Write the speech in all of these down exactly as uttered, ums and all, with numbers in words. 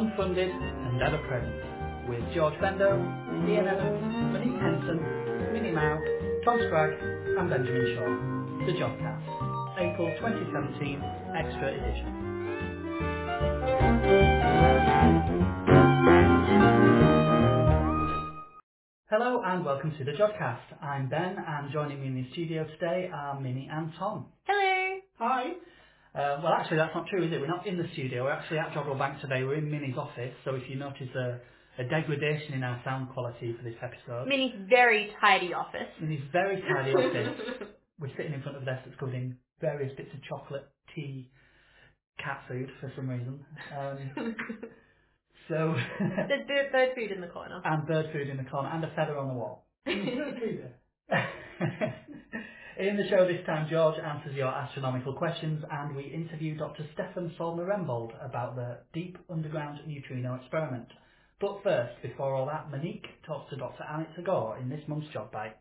unfunded and ever present, with George Bendo, Ian Evans, Monique Henson, Minnie Mao, Tom Scragg and Benjamin Shaw. The Jobcast, April twenty seventeen, Extra Edition. Hello and welcome to the Jobcast. I'm Ben and joining me in the studio today are Minnie and Tom. Hello. Hi. Uh, well, actually, that's not true, is it? We're not in the studio. We're actually at Joggle Bank today. We're in Minnie's office. So if you notice a, a degradation in our sound quality for this episode, Minnie's very tidy office. Minnie's very tidy office. We're sitting in front of a desk that's covered in various bits of chocolate, tea, cat food for some reason. Um, so, There's bird, bird food in the corner. and bird food in the corner, and a feather on the wall. In the show this time, George answers your astronomical questions and we interview Doctor Stefan Solmer-Rembold about the Deep Underground Neutrino Experiment. But first, before all that, Monique talks to Doctor Amit Tagore in this month's Job Bite.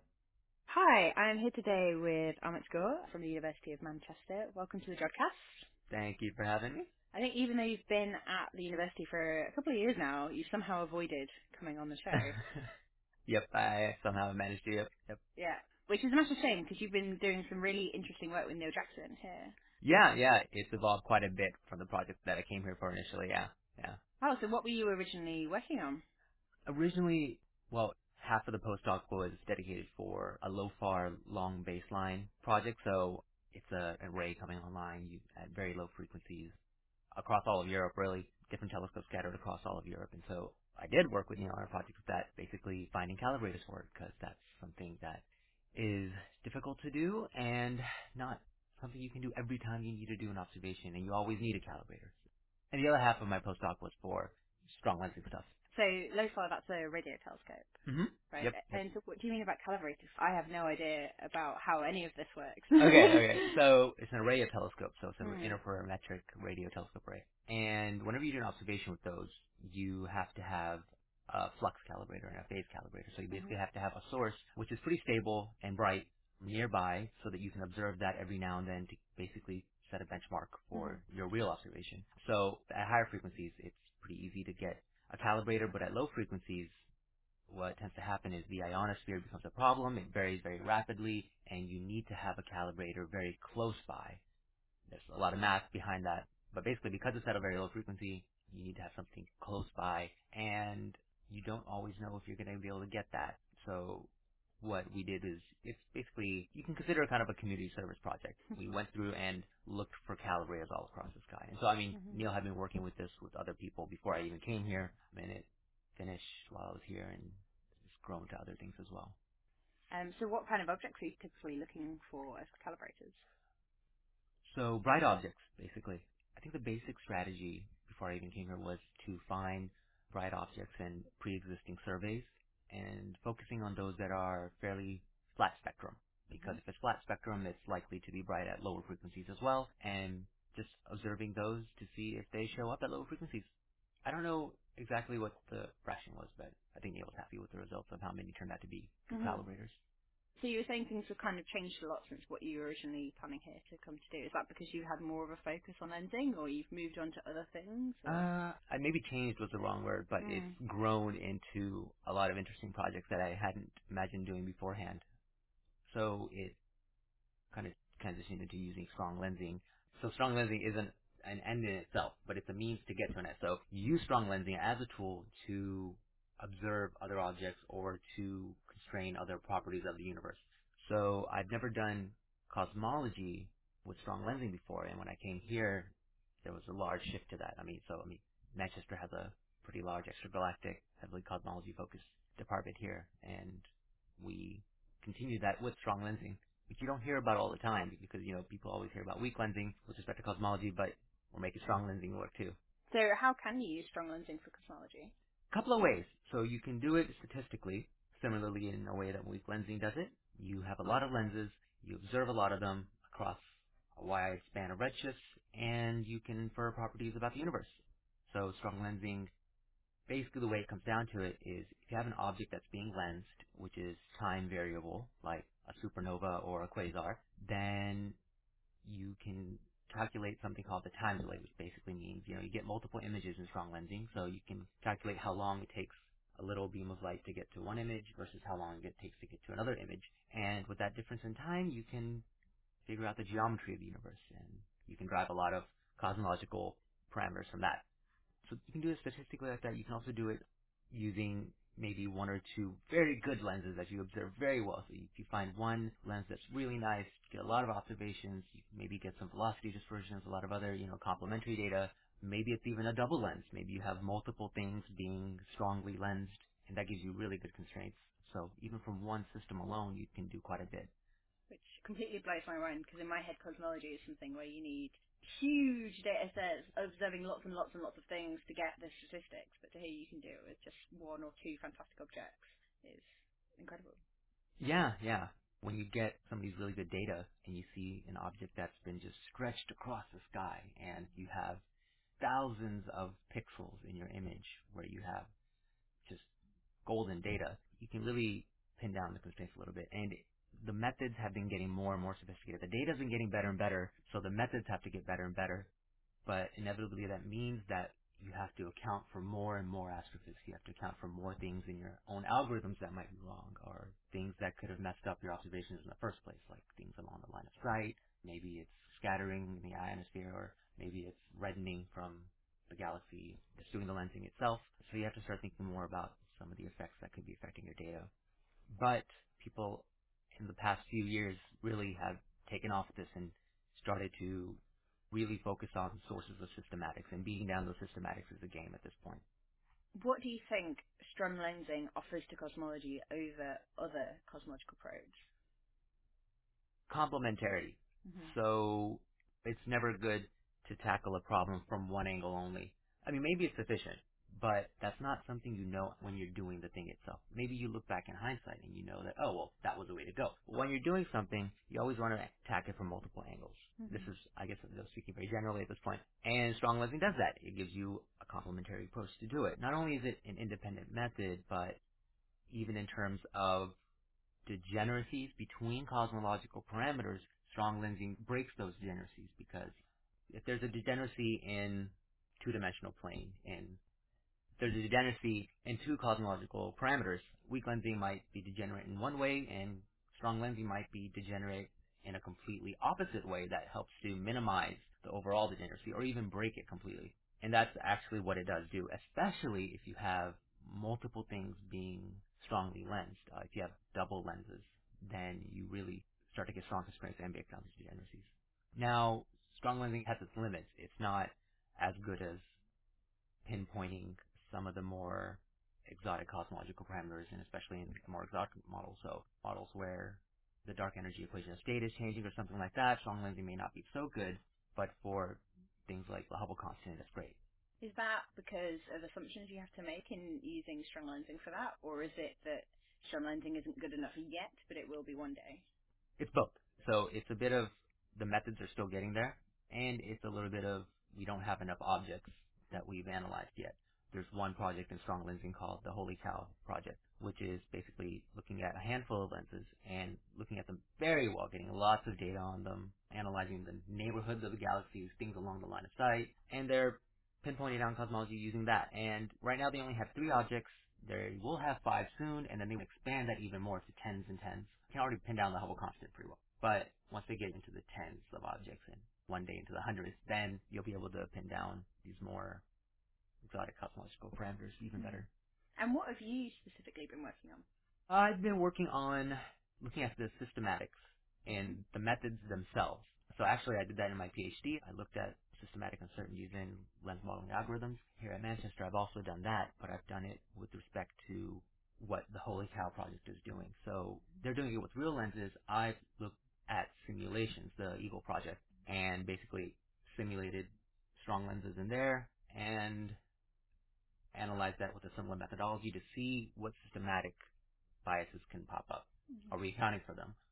Hi, I'm here today with Amit Gore from the University of Manchester. Welcome to the Jodcast. Thank you for having me. I think even though you've been at the university for a couple of years now, you've somehow avoided coming on the show. Yep, I somehow managed to. Yep, yep. Yeah, which is a massive shame because you've been doing some really interesting work with Neil Jackson here. Yeah, yeah. It's evolved quite a bit from the project that I came here for initially. Yeah, yeah. Oh, so what were you originally working on? Originally, well, half of the postdoc was dedicated for a low-far long baseline project. So it's a an array coming online you, at very low frequencies across all of Europe, really, different telescopes scattered across all of Europe. And so I did work with Neil on a project that basically finding calibrators for it, because that's something that is difficult to do and not something you can do every time you need to do an observation, and you always need a calibrator. And the other half of my postdoc was for strong lensing stuff. So LOFAR, that's a radio telescope, hmm right? Yep, yep. And so what do you mean about calibrators? I have no idea about how any of this works. Okay, okay. So it's an array of telescopes, so it's an Hmm. interferometric radio telescope array. And whenever you do an observation with those, you have to have a flux calibrator and a phase calibrator. So you basically Mhm. have to have a source which is pretty stable and bright nearby so that you can observe that every now and then to basically set a benchmark Mhm. for your real observation. So at higher frequencies, it's pretty easy to get a calibrator, but at low frequencies, what tends to happen is the ionosphere becomes a problem. It varies very rapidly, and you need to have a calibrator very close by. There's a lot of math behind that, but basically because it's at a very low frequency, you need to have something close by, and you don't always know if you're going to be able to get that. So what we did is, it's basically, you can consider it kind of a community service project. We went through and looked for calibrators all across the sky. And so, I mean, Mhm. Neil had been working with this with other people before I even came here. I mean, it finished while I was here, and it's grown to other things as well. Um, so what kind of objects are you typically looking for as calibrators? So bright objects, basically. I think the basic strategy before I even came here was to find bright objects in pre-existing surveys and focusing on those that are fairly flat spectrum. Because if it's flat spectrum, it's likely to be bright at lower frequencies as well, and just observing those to see if they show up at lower frequencies. I don't know exactly what the fraction was, but I think Neil was happy with the results of how many turned out to be good Mhm. calibrators. So you were saying things have kind of changed a lot since what you were originally planning here to come to do. Is that because you had more of a focus on lensing, or you've moved on to other things, or? Uh, I maybe changed was the wrong word, but it's Mm. grown into a lot of interesting projects that I hadn't imagined doing beforehand. So it kind of transitioned into using strong lensing. So strong lensing isn't an end in itself, but it's a means to get to an end. So you use strong lensing as a tool to observe other objects or to constrain other properties of the universe. So I've never done cosmology with strong lensing before, and when I came here, there was a large shift to that. I mean, so I mean, Manchester has a pretty large extragalactic, heavily cosmology-focused department here, and we continue that with strong lensing, which you don't hear about all the time because, you know, people always hear about weak lensing with respect to cosmology, but we're making strong lensing work too. So how can you use strong lensing for cosmology? A couple of ways. So you can do it statistically, similarly in a way that weak lensing does it. You have a lot of lenses, you observe a lot of them across a wide span of redshifts, and you can infer properties about the universe. So strong lensing, basically the way it comes down to it is if you have an object that's being lensed, which is time variable, like a supernova or a quasar, then you can calculate something called the time delay, which basically means, you know, you get multiple images in strong lensing, so you can calculate how long it takes a little beam of light to get to one image versus how long it takes to get to another image. And with that difference in time, you can figure out the geometry of the universe, and you can drive a lot of cosmological parameters from that. So you can do it statistically like that. You can also do it using maybe one or two very good lenses that you observe very well. So if you find one lens that's really nice, get a lot of observations, you maybe get some velocity dispersions, a lot of other, you know, complementary data. Maybe it's even a double lens. Maybe you have multiple things being strongly lensed, and that gives you really good constraints. So even from one system alone, you can do quite a bit. Which completely blows my mind, because in my head cosmology is something where you need huge data sets observing lots and lots and lots of things to get the statistics, but to hear you can do it with just one or two fantastic objects is incredible. Yeah, yeah. When you get some of these really good data and you see an object that's been just stretched across the sky, and you have thousands of pixels in your image where you have just golden data, you can really pin down the constraints a little bit. And the methods have been getting more and more sophisticated. The data's been getting better and better, so the methods have to get better and better. But inevitably that means that you have to account for more and more astrophysics. You have to account for more things in your own algorithms that might be wrong, or things that could have messed up your observations in the first place, like things along the line of sight. Maybe it's scattering in the ionosphere, or maybe it's reddening from the galaxy that's doing the lensing itself. So you have to start thinking more about some of the effects that could be affecting your data. But people in the past few years really have taken off this and started to really focus on sources of systematics, and beating down those systematics is the game at this point. What do you think strong lensing offers to cosmology over other cosmological probes? Complementarity. Mm-hmm. So it's never good to tackle a problem from one angle only. I mean, maybe it's sufficient, but that's not something you know when you're doing the thing itself. Maybe you look back in hindsight and you know that, oh, well, that was the way to go. But when you're doing something, you always want to attack it from multiple angles. Mm-hmm. This is, I guess, I'm speaking very generally at this point. And strong lensing does that. It gives you a complementary approach to do it. Not only is it an independent method, but even in terms of degeneracies between cosmological parameters, strong lensing breaks those degeneracies, because if there's a degeneracy in two-dimensional plane, and there's a degeneracy in two cosmological parameters, weak lensing might be degenerate in one way, and strong lensing might be degenerate in a completely opposite way that helps to minimize the overall degeneracy or even break it completely. And that's actually what it does do, especially if you have multiple things being strongly lensed. Uh, if you have double lenses, then you really start to get strong constraints and break down these degeneracies. Now, strong lensing has its limits. It's not as good as pinpointing some of the more exotic cosmological parameters, and especially in more exotic models. So models where the dark energy equation of state is changing or something like that, strong lensing may not be so good, but for things like the Hubble constant, that's great. Is that because of assumptions you have to make in using strong lensing for that, or is it that strong lensing isn't good enough yet, but it will be one day? It's both. So it's a bit of the methods are still getting there, and it's a little bit of we don't have enough objects that we've analyzed yet. There's one project in strong lensing called the Holy Cow project, which is basically looking at a handful of lenses and looking at them very well, getting lots of data on them, analyzing the neighborhoods of the galaxies, things along the line of sight, and they're pinpointing down cosmology using that. And right now they only have three objects. They will have five soon, and then they will expand that even more to tens and tens. You can already pin down the Hubble constant pretty well. But once they get into the tens of objects and one day into the hundreds, then you'll be able to pin down these more exotic cosmological parameters even better. And what have you specifically been working on? I've been working on looking at the systematics and the methods themselves. So actually I did that in my PhD. I looked at systematic uncertainties in lens modeling algorithms. Here at Manchester I've also done that, but I've done it with respect to what the Holy Cow project is doing. So they're doing it with real lenses. I've looked at simulations, the Eagle project, and basically simulated strong lenses in there and analyzed that with a similar methodology to see what systematic biases can pop up. Mm-hmm. Are we accounting for them?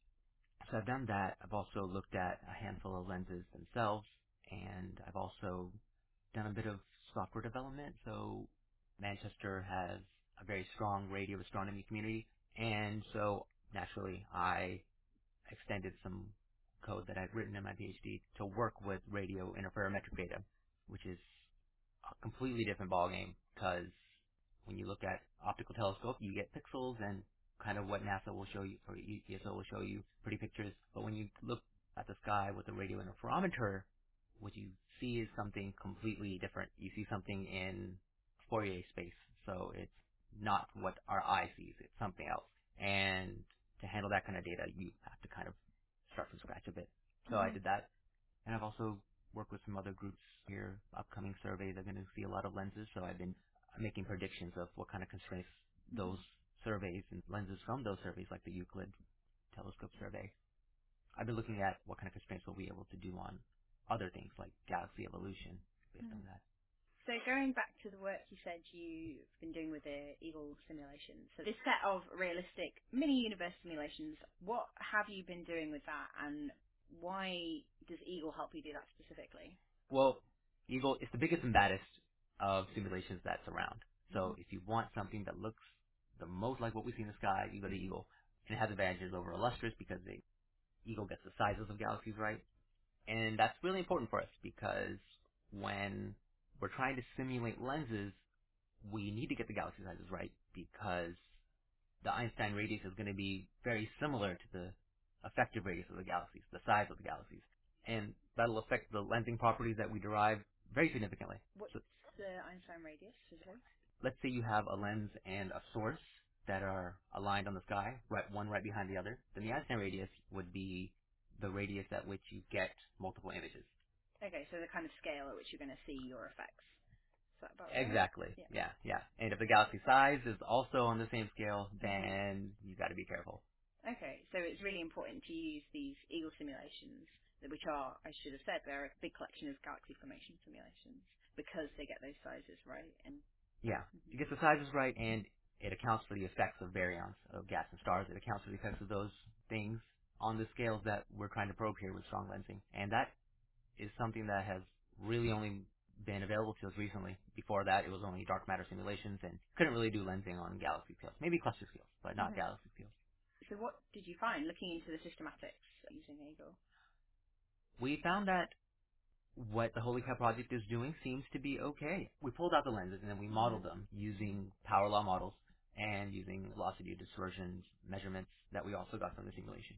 So I've done that. I've also looked at a handful of lenses themselves, and I've also done a bit of software development. So Manchester has a very strong radio astronomy community, and so naturally I extended some code that I've written in my PhD to work with radio interferometric data, which is a completely different ballgame because when you look at optical telescope, you get pixels and kind of what NASA will show you, or E S O will show you, pretty pictures. But when you look at the sky with a radio interferometer, what you see is something completely different. You see something in Fourier space. So it's not what our eye sees. It's something else. And to handle that kind of data, you have to kind of start from scratch a bit. So Mm-hmm. I did that. And I've also worked with some other groups here. Upcoming surveys are going to see a lot of lenses. So I've been making predictions of what kind of constraints those surveys and lenses from those surveys, like the Euclid telescope survey. I've been looking at what kind of constraints we'll be able to do on other things like galaxy evolution based Mm-hmm. on that. So going back to the work you said you've been doing with the Eagle simulations, so this set of realistic mini-universe simulations, what have you been doing with that, and why does Eagle help you do that specifically? Well, Eagle is the biggest and baddest of simulations that's around. So Mm-hmm. if you want something that looks the most like what we see in the sky, you go to Eagle. And it has advantages over Illustris because the Eagle gets the sizes of galaxies right. And that's really important for us because when we're trying to simulate lenses, we need to get the galaxy sizes right because the Einstein radius is going to be very similar to the effective radius of the galaxies, the size of the galaxies. And that'll affect the lensing properties that we derive very significantly. What's So the Einstein radius, physically? let's say you have a lens and a source that are aligned on the sky, right, one right behind the other. Then the Einstein radius would be the radius at which you get multiple images. Okay, so the kind of scale at which you're going to see your effects. Is that about right? Exactly. Yeah. Yeah, yeah. And if the galaxy size is also on the same scale, Mm-hmm. then you got to be careful. Okay, so it's really important to use these Eagle simulations, which are, I should have said, they're a big collection of galaxy formation simulations because they get those sizes right. And Yeah. mm-hmm. It gets the sizes right, and it accounts for the effects of baryons, of gas and stars. It accounts for the effects of those things on the scales that we're trying to probe here with strong lensing. And that is something that has really only been available to us recently. Before that, it was only dark matter simulations and couldn't really do lensing on galaxy scales. Maybe cluster scales, but not Mm-hmm. galaxy scales. So what did you find looking into the systematics using Eagle? We found that what the Holy Cow project is doing seems to be okay. We pulled out the lenses and then we modeled Mm-hmm. them using power law models and using velocity dispersion measurements that we also got from the simulation.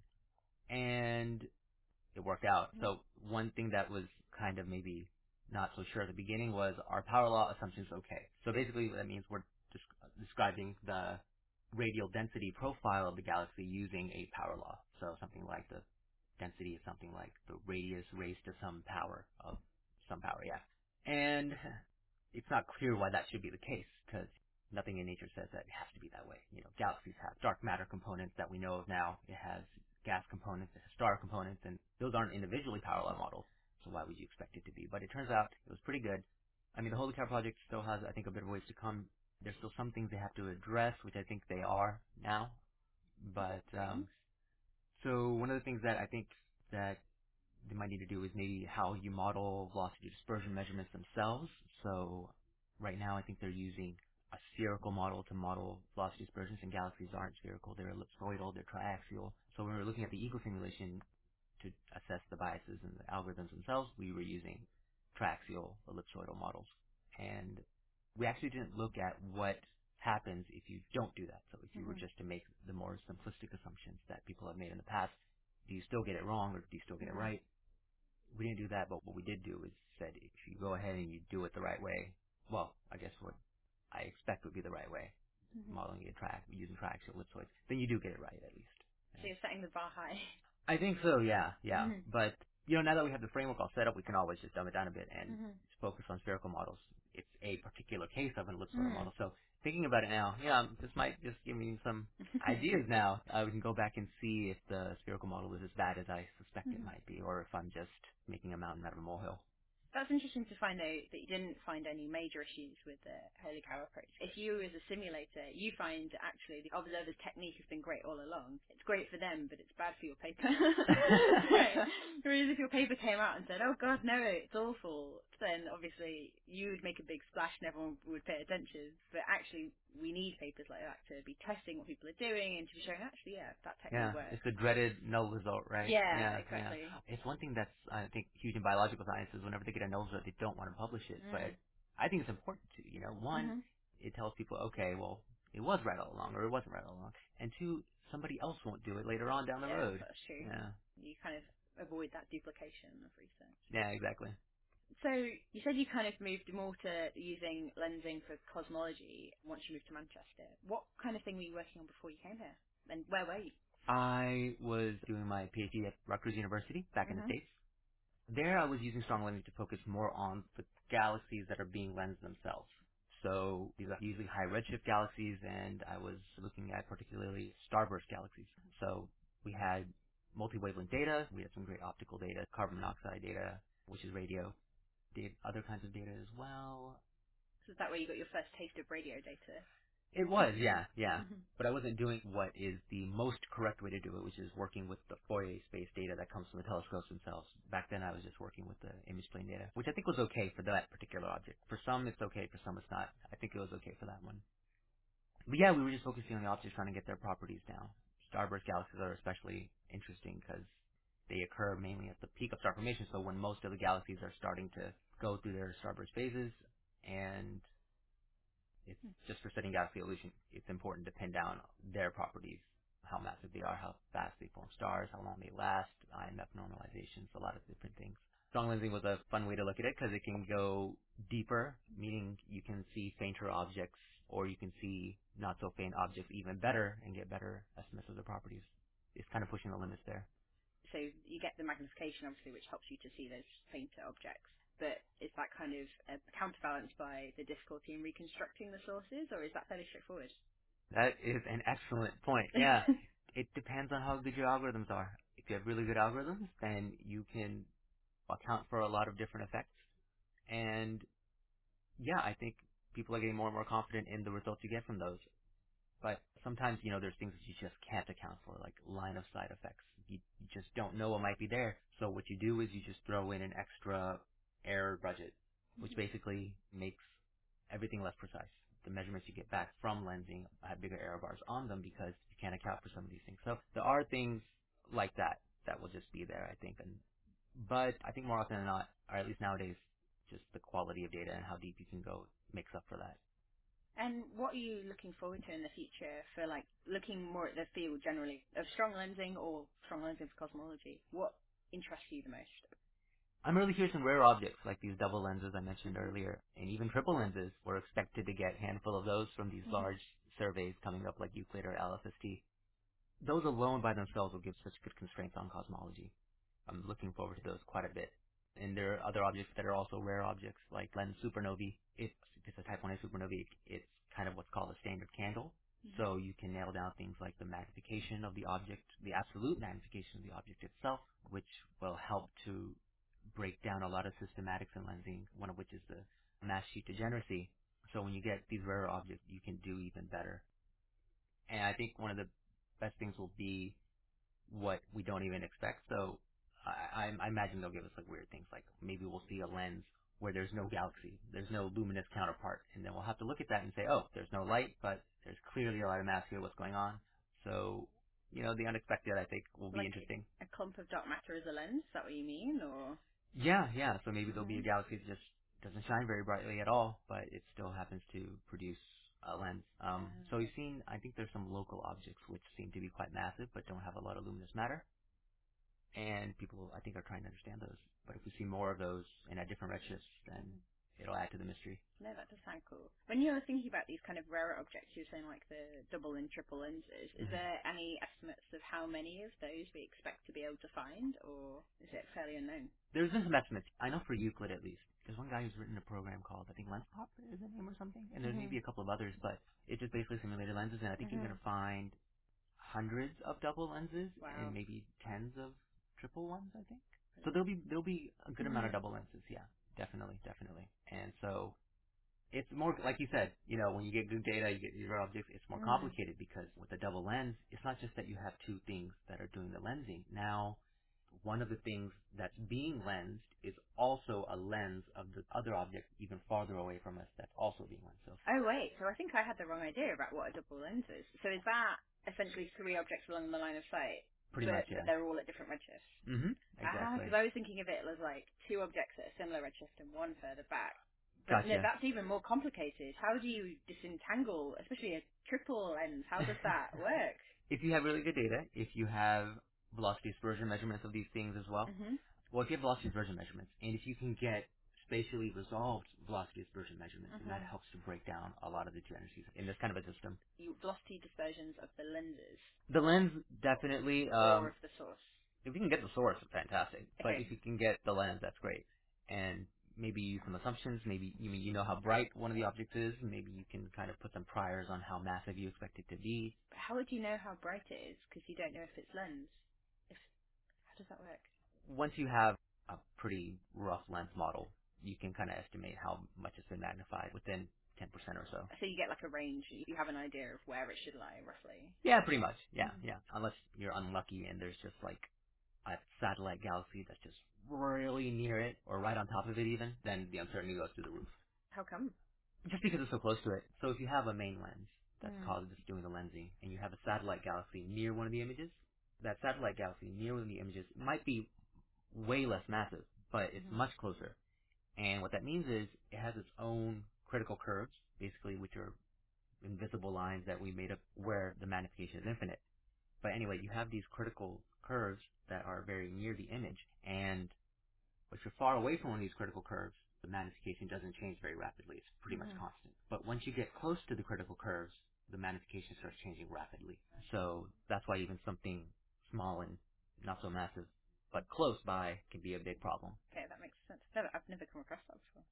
And it worked out. So one thing that was kind of maybe not so sure at the beginning was our power law assumption is okay. So basically that means we're desc- describing the radial density profile of the galaxy using a power law. So something like the density is something like the radius raised to some power of some power, yeah. And it's not clear why that should be the case because nothing in nature says that it has to be that way. You know, galaxies have dark matter components that we know of now. It has gas components, it has star components, and those aren't individually power law models. So why would you expect it to be? But it turns out it was pretty good. I mean, the Holy Cow project still has, I think, a bit of ways to come. There's still some things they have to address, which I think they are now. But um, so one of the things that I think that they might need to do is maybe how you model velocity dispersion measurements themselves. So right now I think they're using a spherical model to model velocity dispersions, and galaxies aren't spherical, they're ellipsoidal, they're triaxial. So when we were looking at the Eagle simulation to assess the biases and the algorithms themselves, we were using triaxial ellipsoidal models. And we actually didn't look at what happens if you don't do that. So if you were Mm-hmm. just to make the more simplistic assumptions that people have made in the past, do you still get it wrong or do you still get Mm-hmm. it right? We didn't do that, but what we did do is said if you go ahead and you do it the right way, well, I guess what I expect would be the right way, Mm-hmm. modeling a track using triaxial ellipsoids, then you do get it right at least. So you're setting the bar high. I think so, yeah, yeah. Mm-hmm. But, you know, now that we have the framework all set up, we can always just dumb it down a bit and Mm-hmm. focus on spherical models. It's a particular case of an ellipsoidal Mm-hmm. model. So thinking about it now, yeah, this might just give me some ideas now. Uh, we can go back and see if the spherical model is as bad as I suspect it Mm-hmm. might be, or if I'm just making a mountain out of a molehill. That's interesting to find out that you didn't find any major issues with the Holy Cow approach. If you, as a simulator, you find actually the observer's technique has been great all along, it's great for them, but it's bad for your paper. Right. Whereas if if your paper came out and said, oh god, no, it's awful, then obviously you would make a big splash and everyone would pay attention. But actually, we need papers like that to be testing what people are doing and to be showing, actually, yeah, that technically Yeah, works. it's the dreaded null result, right? Yeah, Yeah, yeah. exactly. It's one thing that's, I think, huge in biological sciences. Whenever they get a null result, they don't want to publish it. Mm. But I think it's important to, you know, one, Mm-hmm. it tells people, okay, well, it was right all along, or it wasn't right all along. And two, somebody else won't do it later on down the Yeah, road. that's true. Yeah. You kind of avoid that duplication of research. Yeah, exactly. So you said you kind of moved more to using lensing for cosmology once you moved to Manchester. What kind of thing were you working on before you came here? And where were you? I was doing my PhD at Rutgers University back in the Mhm. States. There I was using strong lensing to focus more on the galaxies that are being lensed themselves. So these are usually high redshift galaxies, and I was looking at particularly starburst galaxies. So we had multi-wavelength data, we had some great optical data, carbon monoxide data, which is radio, did other kinds of data as well. So is that where you got your first taste of radio data? It was, yeah, yeah. Mhm. But I wasn't doing what is the most correct way to do it, which is working with the Fourier space data that comes from the telescopes themselves. Back then I was just working with the image plane data, which I think was okay for that particular object. For some it's okay, for some it's not. I think it was okay for that one. But yeah, we were just focusing on the objects trying to get their properties down. Starburst galaxies are especially interesting because they occur mainly at the peak of star formation, so when most of the galaxies are starting to go through their starburst phases, and it's just for studying galaxy evolution, it's important to pin down their properties, how massive they are, how fast they form stars, how long they last, I M F normalizations, a lot of different things. Strong lensing was a fun way to look at it because it can go deeper, meaning you can see fainter objects, or you can see not so faint objects even better and get better estimates of their properties. It's kind of pushing the limits there. So you get the magnification, obviously, which helps you to see those fainter objects. But is that kind of uh, counterbalanced by the difficulty in reconstructing the sources, or is that fairly straightforward? That is an excellent point. Yeah, it depends on how good your algorithms are. If you have really good algorithms, then you can account for a lot of different effects. And yeah, I think people are getting more and more confident in the results you get from those. But sometimes, you know, there's things that you just can't account for, like line of sight effects. You, you just don't know what might be there. So what you do is you just throw in an extra error budget, which basically makes everything less precise. The measurements you get back from lensing have bigger error bars on them because you can't account for some of these things. So there are things like that that will just be there, I think. And but I think more often than not, or at least nowadays, just the quality of data and how deep you can go makes up for that. And what are you looking forward to in the future for, like, looking more at the field generally of strong lensing or strong lensing for cosmology? What interests you the most? I'm really curious in rare objects like these double lenses I mentioned Mhm. earlier, and even triple lenses. We're expected to get a handful of those from these Mhm. large surveys coming up like Euclid or L S S T. Those alone by themselves will give such good constraints on cosmology. I'm looking forward to those quite a bit. And there are other objects that are also rare objects like lens supernovae. If it's a type one A supernovae, it's kind of what's called a standard candle. So you can nail down things like the magnification of the object, the absolute magnification of the object itself, which will help to break down a lot of systematics in lensing, one of which is the mass sheet degeneracy. So when you get these rare objects, you can do even better. And I think one of the best things will be what we don't even expect. So I, I, I imagine they'll give us like weird things, like maybe we'll see a lens where there's no galaxy, there's no luminous counterpart, and then we'll have to look at that and say, oh, there's no light, but there's clearly a lot of mass here. What's going on? So you know, the unexpected I think will be Like interesting. a clump of dark matter as a lens? Is that what you mean, or? Yeah, yeah. So maybe there'll be a Mhm. galaxy that just doesn't shine very brightly at all, but it still happens to produce a lens. Um, Uh, so we've seen, I think there's some local objects which seem to be quite massive, but don't have a lot of luminous matter. And people, I think, are trying to understand those. But if we see more of those and at different redshifts, then it'll add to the mystery. no, that does sound cool. When you're thinking about these kind of rarer objects, you're saying like the double and triple lenses. Is Mhm. there any estimates of how many of those we expect to be able to find, or is it fairly unknown? There's been some estimates. I know for Euclid at least. There's one guy who's written a program called, I think, LensPop is the name or something. And there's Mhm. maybe a couple of others, but it's just basically simulated lenses. And I think you're going Mhm. to find hundreds of double lenses and Wow. maybe tens of triple ones, I think. So there'll be there'll be a good amount of Mhm. double lenses, yeah, definitely, definitely. And so it's more like you said, you know, when you get good data, you get your objects. It's more Mm. complicated because with a double lens, it's not just that you have two things that are doing the lensing. Now, one of the things that's being lensed is also a lens of the other object even farther away from us that's also being lensed. So, Oh, wait. So I think I had the wrong idea about what a double lens is. So is that essentially three objects along the line of sight, pretty but, much, yeah. but they're all at different redshifts? Mm-hmm. Ah, Exactly. because I was thinking of it as like two objects at a similar redshift and one further back. But no, Gotcha. that's even more complicated. How do you disentangle, especially a triple lens? How does that work? If you have really good data, if you have velocity dispersion measurements of these things as well, Mm-hmm. well, if you have velocity dispersion measurements, and if you can get spatially resolved velocity dispersion measurements, Mm-hmm. then that helps to break down a lot of the geometries in this kind of a system. You, velocity dispersions of the lenses The lens, definitely, or um, of the source. if you can get the source, fantastic. But Okay. if you can get the lens, that's great. And maybe use some assumptions. Maybe you mean you know how bright one of the objects is. Maybe you can kind of put some priors on how massive you expect it to be. But how would you know how bright it is? Because you don't know if it's lens. If How does that work? Once you have a pretty rough lens model, you can kind of estimate how much it's been magnified within ten percent or so. So you get like a range. You have an idea of where it should lie, roughly. Yeah, pretty much. Yeah, Mhm. yeah. Unless you're unlucky and there's just like a satellite galaxy that's just really near it or right on top of it even, then the uncertainty goes through the roof. How come? Just because it's so close to it. So if you have a main lens that's Mm. caused that's doing the lensing and you have a satellite galaxy near one of the images, that satellite galaxy near one of the images might be way less massive, but it's Mhm. much closer. And what that means is it has its own critical curves, basically, which are invisible lines that we made up where the magnification is infinite. But anyway, you have these critical curves that are very near the image, and if you're far away from one of these critical curves, the magnification doesn't change very rapidly. It's pretty much Mhm. constant. But once you get close to the critical curves, the magnification starts changing rapidly. So that's why even something small and not so massive, but close by, can be a big problem. Okay, that makes sense. Never, I've never come across that before.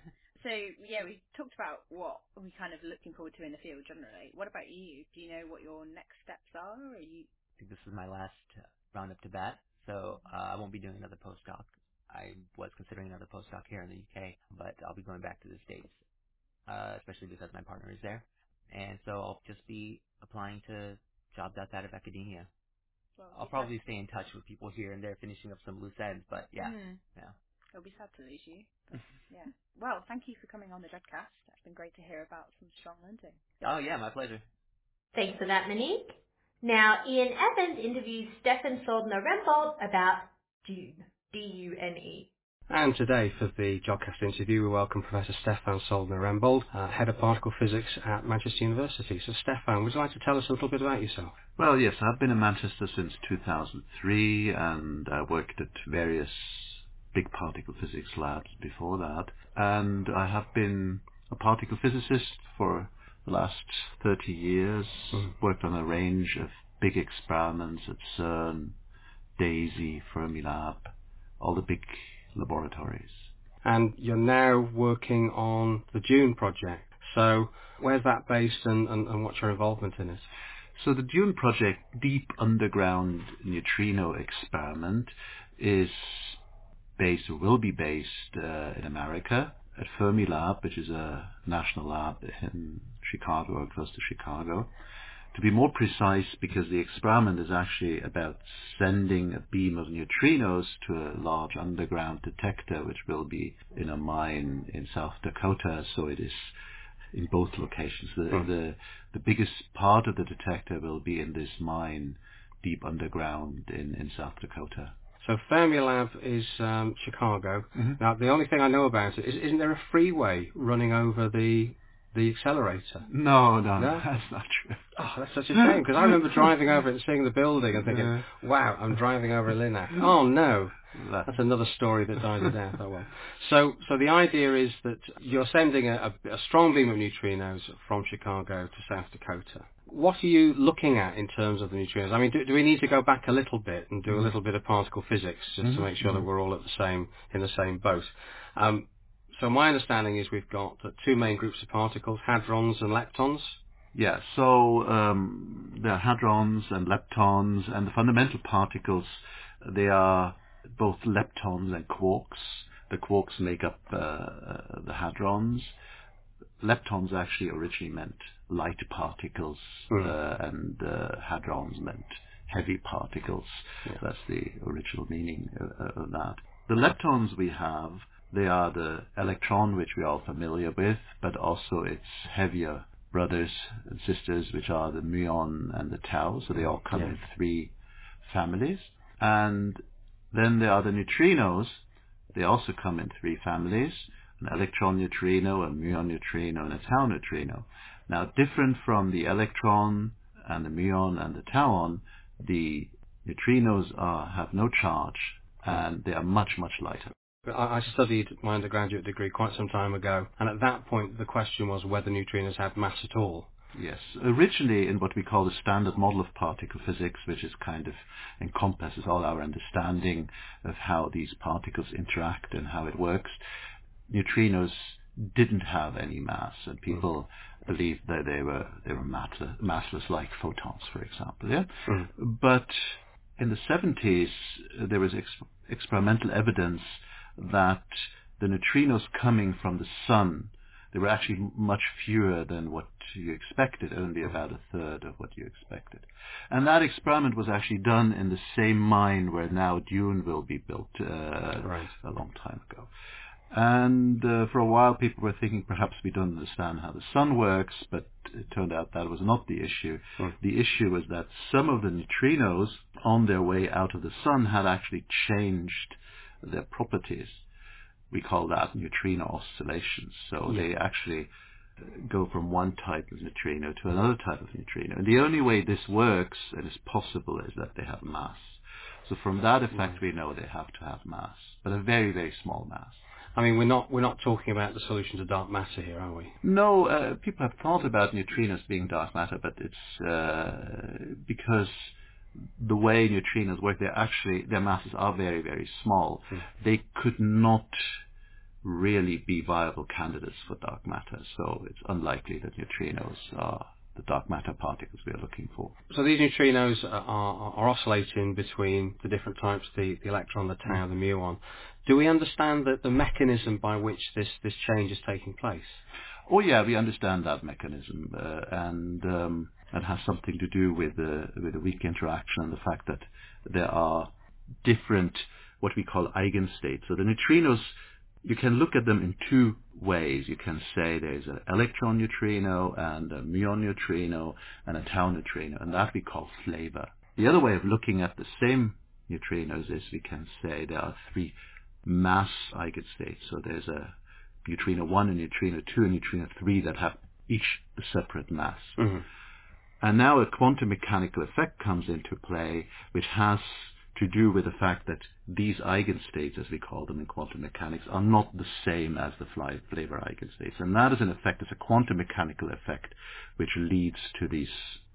So yeah, we talked about what we kind of looking forward to in the field generally. What about you? Do you know what your next steps are? Are you? I think this is my last uh, round up to bat, so uh, I won't be doing another postdoc. I was considering another postdoc here in the U K, but I'll be going back to the States, uh, especially because my partner is there. And so I'll just be applying to jobs outside of academia. Well, I'll it'll be sad. probably stay in touch with people here and there, finishing up some loose ends, but yeah, Mm. yeah. It'll be sad to lose you. But yeah. Well, thank you for coming on the Dreadcast. It's been great to hear about some strong lending. Oh yeah, my pleasure. Thanks for that, Monique. Now, Ian Evans interviews Stefan Soldner-Rembold about Dune, D U N E. And today, for the Jodcast interview, we welcome Professor Stefan Soldner-Rembold, uh, Head of Particle Physics at Manchester University. So, Stefan, would you like to tell us a little bit about yourself? Well, yes, I've been in Manchester since two thousand three, and I worked at various big particle physics labs before that. And I have been a particle physicist for the last thirty years, Mm. worked on a range of big experiments at CERN, DAISY, Fermilab, all the big laboratories. And you're now working on the Dune project. So, where's that based, and, and, and what's your involvement in it? So the Dune project, Deep Underground Neutrino Experiment, is based or will be based uh, in America at Fermilab, which is a national lab in Chicago or close to Chicago. To be more precise, because the experiment is actually about sending a beam of neutrinos to a large underground detector, which will be in a mine in South Dakota, so it is in both locations. The, Hmm. the, the biggest part of the detector will be in this mine deep underground in, in South Dakota. So Fermilab is um, Chicago. Mm-hmm. Now, the only thing I know about it is, isn't there a freeway running over the the accelerator? No, no, No? that's not true. Oh, that's such a shame, because I remember driving over it and seeing the building and thinking, Yeah. wow, I'm driving over a Linac. Oh, no. That- That's another story that dies a death. Oh, well. So, so the idea is that you're sending a, a, a strong beam of neutrinos from Chicago to South Dakota. What are you looking at in terms of the neutrinos? I mean, do, do we need to go back a little bit and do a little bit of particle physics just to Mhm, make sure that mhm. we're all at the same in the same boat? Um, so my understanding is we've got uh, two main groups of particles, hadrons and leptons. Yeah, so um, there are hadrons and leptons, and the fundamental particles, they are both leptons and quarks. The quarks make up uh, the hadrons. Leptons actually originally meant light particles, Mm. uh, and uh, hadrons meant heavy particles. Yeah. That's the original meaning of, of that. The leptons we have, they are the electron, which we are all familiar with, but also its heavier brothers and sisters, which are the muon and the tau. So they all come Yeah. in three families. And then there are the neutrinos. They also come in three families: an electron neutrino, a muon neutrino, and a tau neutrino. Now, different from the electron and the muon and the tauon, the neutrinos are, have no charge, and they are much, much lighter. I I studied my undergraduate degree quite some time ago, and at that point the question was whether neutrinos had mass at all. Yes. Originally, in what we call the standard model of particle physics, which is kind of encompasses all our understanding of how these particles interact and how it works, neutrinos didn't have any mass, and people mm. believed that they were they were matter, massless, like photons, for example. Yeah. Mm. But in the seventies, there was ex- experimental evidence that the neutrinos coming from the sun, they were actually much fewer than what you expected, only about a third of what you expected. And that experiment was actually done in the same mine where now Dune will be built uh, right. a long time ago. And uh, for a while people were thinking perhaps we don't understand how the sun works, but it turned out that was not the issue. Mm. The issue was that some of the neutrinos on their way out of the sun had actually changed their properties. We call that neutrino oscillations. So yeah. they actually go from one type of neutrino to another type of neutrino. And the only way this works and is possible is that they have mass. So from that effect, right. we know they have to have mass, but a very, very small mass. I mean, we're not we're not talking about the solution to dark matter here, are we? No, uh, people have thought about neutrinos being dark matter, but it's uh, because the way neutrinos work, they're actually, their masses are very, very small. Mm. They could not really be viable candidates for dark matter, so it's unlikely that neutrinos are the dark matter particles we are looking for. So these neutrinos are, are, are oscillating between the different types, the, the electron, the tau, the muon. Do we understand that the mechanism by which this, this change is taking place? Oh yeah, we understand that mechanism, uh, and um, it has something to do with the with the weak interaction and the fact that there are different, what we call eigenstates. So the neutrinos, you can look at them in two ways. You can say there's an electron neutrino and a muon neutrino and a tau neutrino, and that we call flavor. The other way of looking at the same neutrinos is we can say there are three mass eigenstates. So there's a neutrino one, a neutrino two, and neutrino three that have each a separate mass. Mm-hmm. And now a quantum mechanical effect comes into play, which has to do with the fact that these eigenstates, as we call them in quantum mechanics, are not the same as the flavor eigenstates. And that is in effect is a quantum mechanical effect which leads to these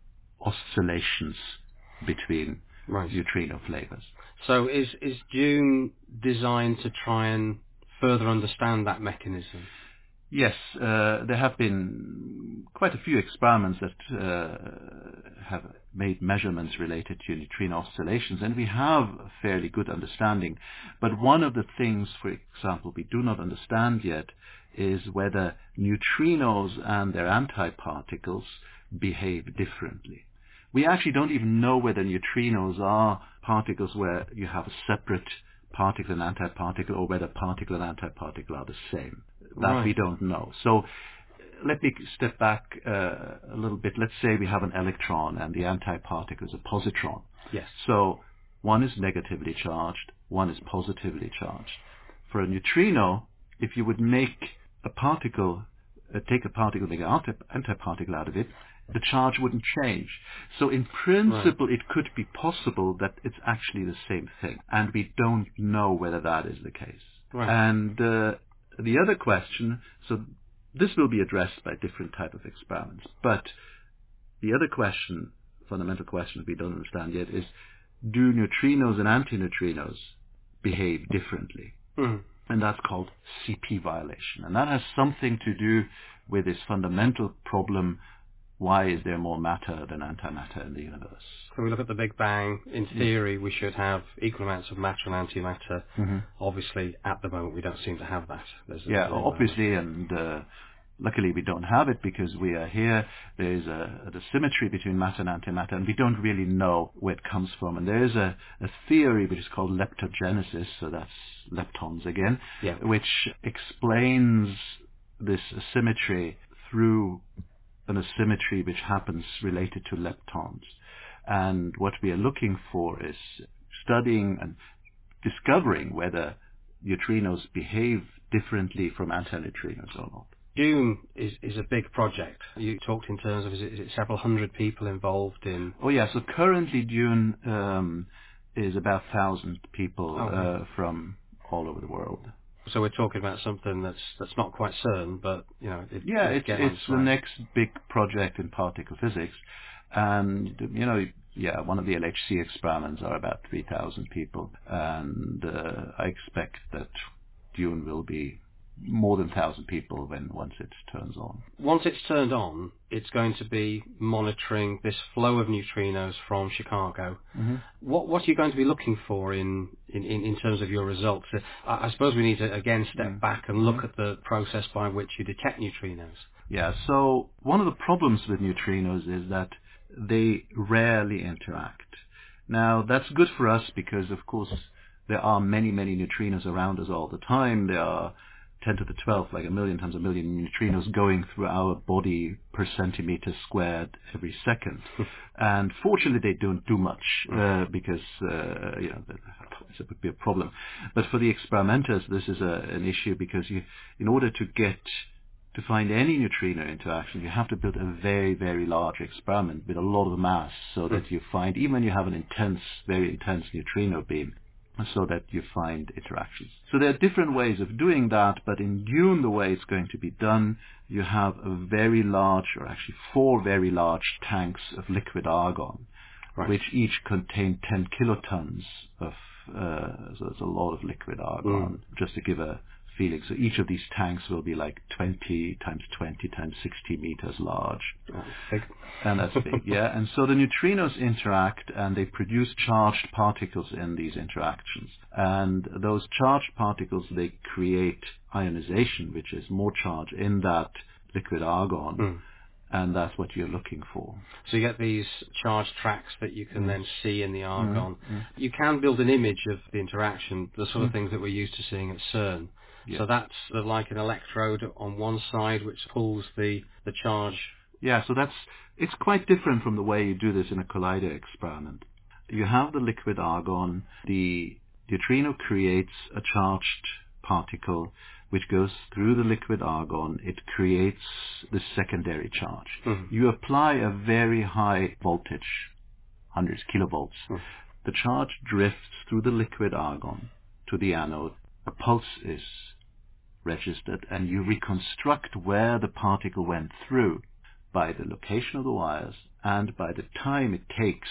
oscillations between right. neutrino flavors. So is, is Dune designed to try and further understand that mechanism? Yes, uh, there have been quite a few experiments that uh, have made measurements related to neutrino oscillations, and we have a fairly good understanding. But one of the things, for example, we do not understand yet is whether neutrinos and their antiparticles behave differently. We actually don't even know whether neutrinos are particles where you have a separate particle and antiparticle, or whether particle and antiparticle are the same. That right. we don't know. So let me step back uh, a little bit. Let's say we have an electron and the antiparticle is a positron. Yes. So one is negatively charged, one is positively charged. For a neutrino, if you would make a particle, uh, take a particle, make an antiparticle out of it, the charge wouldn't change. So in principle, right. it could be possible that it's actually the same thing, and we don't know whether that is the case. Right. And uh, the other question, so this will be addressed by different type of experiments, but the other question, fundamental question that we don't understand yet is, do neutrinos and antineutrinos behave differently? Mm. And that's called C P violation. And that has something to do with this fundamental problem: why is there more matter than antimatter in the universe? When we look at the Big Bang, in theory, we should have equal amounts of matter and antimatter. Mm-hmm. Obviously, at the moment, we don't seem to have that. There's yeah, obviously, and uh, luckily we don't have it because we are here. There's a, a symmetry between matter and antimatter, and we don't really know where it comes from. And there is a, a theory which is called leptogenesis, so that's leptons again, Yeah. which explains this asymmetry through an asymmetry which happens related to leptons. And what we are looking for is studying and discovering whether neutrinos behave differently from antineutrinos or not. Dune is, is a big project. You talked in terms of, is it, is it several hundred people involved in? Oh yeah, so currently Dune um, is about one thousand people Oh, wow. uh, from all over the world. So we're talking about something that's that's not quite CERN, but, you know, it, Yeah, it's it's, getting it's the on next big project in particle physics. And, you know, yeah, one of the L H C experiments are about three thousand people. And uh, I expect that Dune will be more than one thousand people when once it turns on. Once it's turned on, it's going to be monitoring this flow of neutrinos from Chicago. Mm-hmm. What what are you going to be looking for in, in, in in terms of your results? Uh, I, I suppose we need to, again, step Mm-hmm. back and look at the process by which you detect neutrinos. Yeah, so one of the problems with neutrinos is that they rarely interact. Now, that's good for us because, of course, there are many, many neutrinos around us all the time. There are ten to the twelfth, like a million times a million neutrinos going through our body per centimeter squared every second. And fortunately, they don't do much uh, because, uh, you know, it would be a problem. But for the experimenters, this is a, an issue because you, in order to get to find any neutrino interaction, you have to build a very, very large experiment with a lot of mass so that you find, even when you have an intense, very intense neutrino beam, so that you find interactions. So there are different ways of doing that, but in Dune, the way it's going to be done, you have a very large, or actually four very large tanks of liquid argon, Right. which each contain ten kilotons of, uh, so it's a lot of liquid argon, Mm. just to give a feeling. So each of these tanks will be like twenty times twenty times sixty meters large. That's big. And that's big, yeah. And so the neutrinos interact and they produce charged particles in these interactions. And those charged particles, they create ionization, which is more charge in that liquid argon. Mm. And that's what you're looking for. So you get these charged tracks that you can Mm. then see in the argon. Mm. You can build an image of the interaction, the sort of Mm. things that we're used to seeing at CERN. Yeah. So that's uh, like an electrode on one side which pulls the, the charge. Yeah, so that's, it's quite different from the way you do this in a collider experiment. You have the liquid argon, the neutrino creates a charged particle which goes through the liquid argon. It creates the secondary charge. Mm-hmm. You apply a very high voltage, hundreds kilovolts. Mm. The charge drifts through the liquid argon to the anode. A pulse is registered, and you reconstruct where the particle went through by the location of the wires and by the time it takes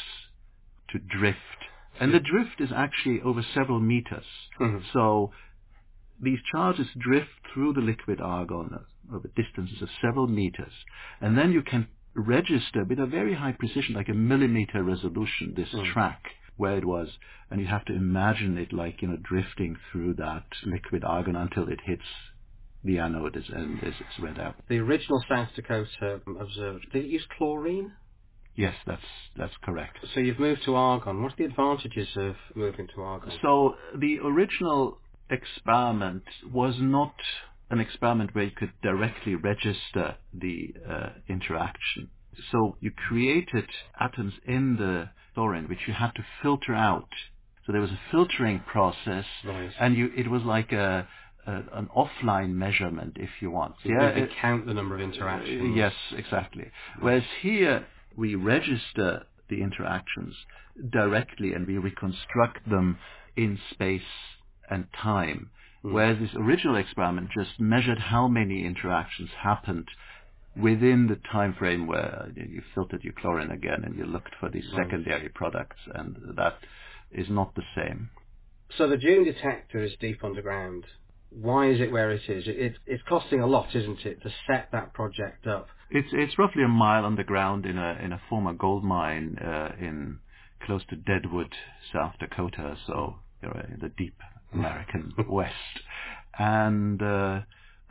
to drift. And the drift is actually over several meters. Mm-hmm. So these charges drift through the liquid argon over distances of several meters, and then you can register with a very high precision, like a millimeter resolution, this Mm. track where it was, and you have to imagine it like, you know, drifting through that liquid argon until it hits the anode is, and is it's read out. The original South Dakota observatory, did it use chlorine? Yes, that's that's correct. So you've moved to argon. What are the advantages of moving to argon? So the original experiment was not an experiment where you could directly register the uh, interaction. So you created atoms in the thorium which you had to filter out. So there was a filtering process, Right. and you it was like a, a an offline measurement, if you want. So you Yeah, they it- count the number of interactions. Yes, exactly. Whereas here we register the interactions directly and we reconstruct them in space and time. Mm. Whereas this original experiment just measured how many interactions happened within the time frame where you filtered your chlorine again and you looked for these Right. secondary products, and that is not the same. So the Dune detector is deep underground. Why is it where it is? It, it, it's costing a lot, isn't it, to set that project up? It's it's roughly a mile underground in a in a former gold mine uh, in close to Deadwood, South Dakota. So you know, in the deep American West, and uh,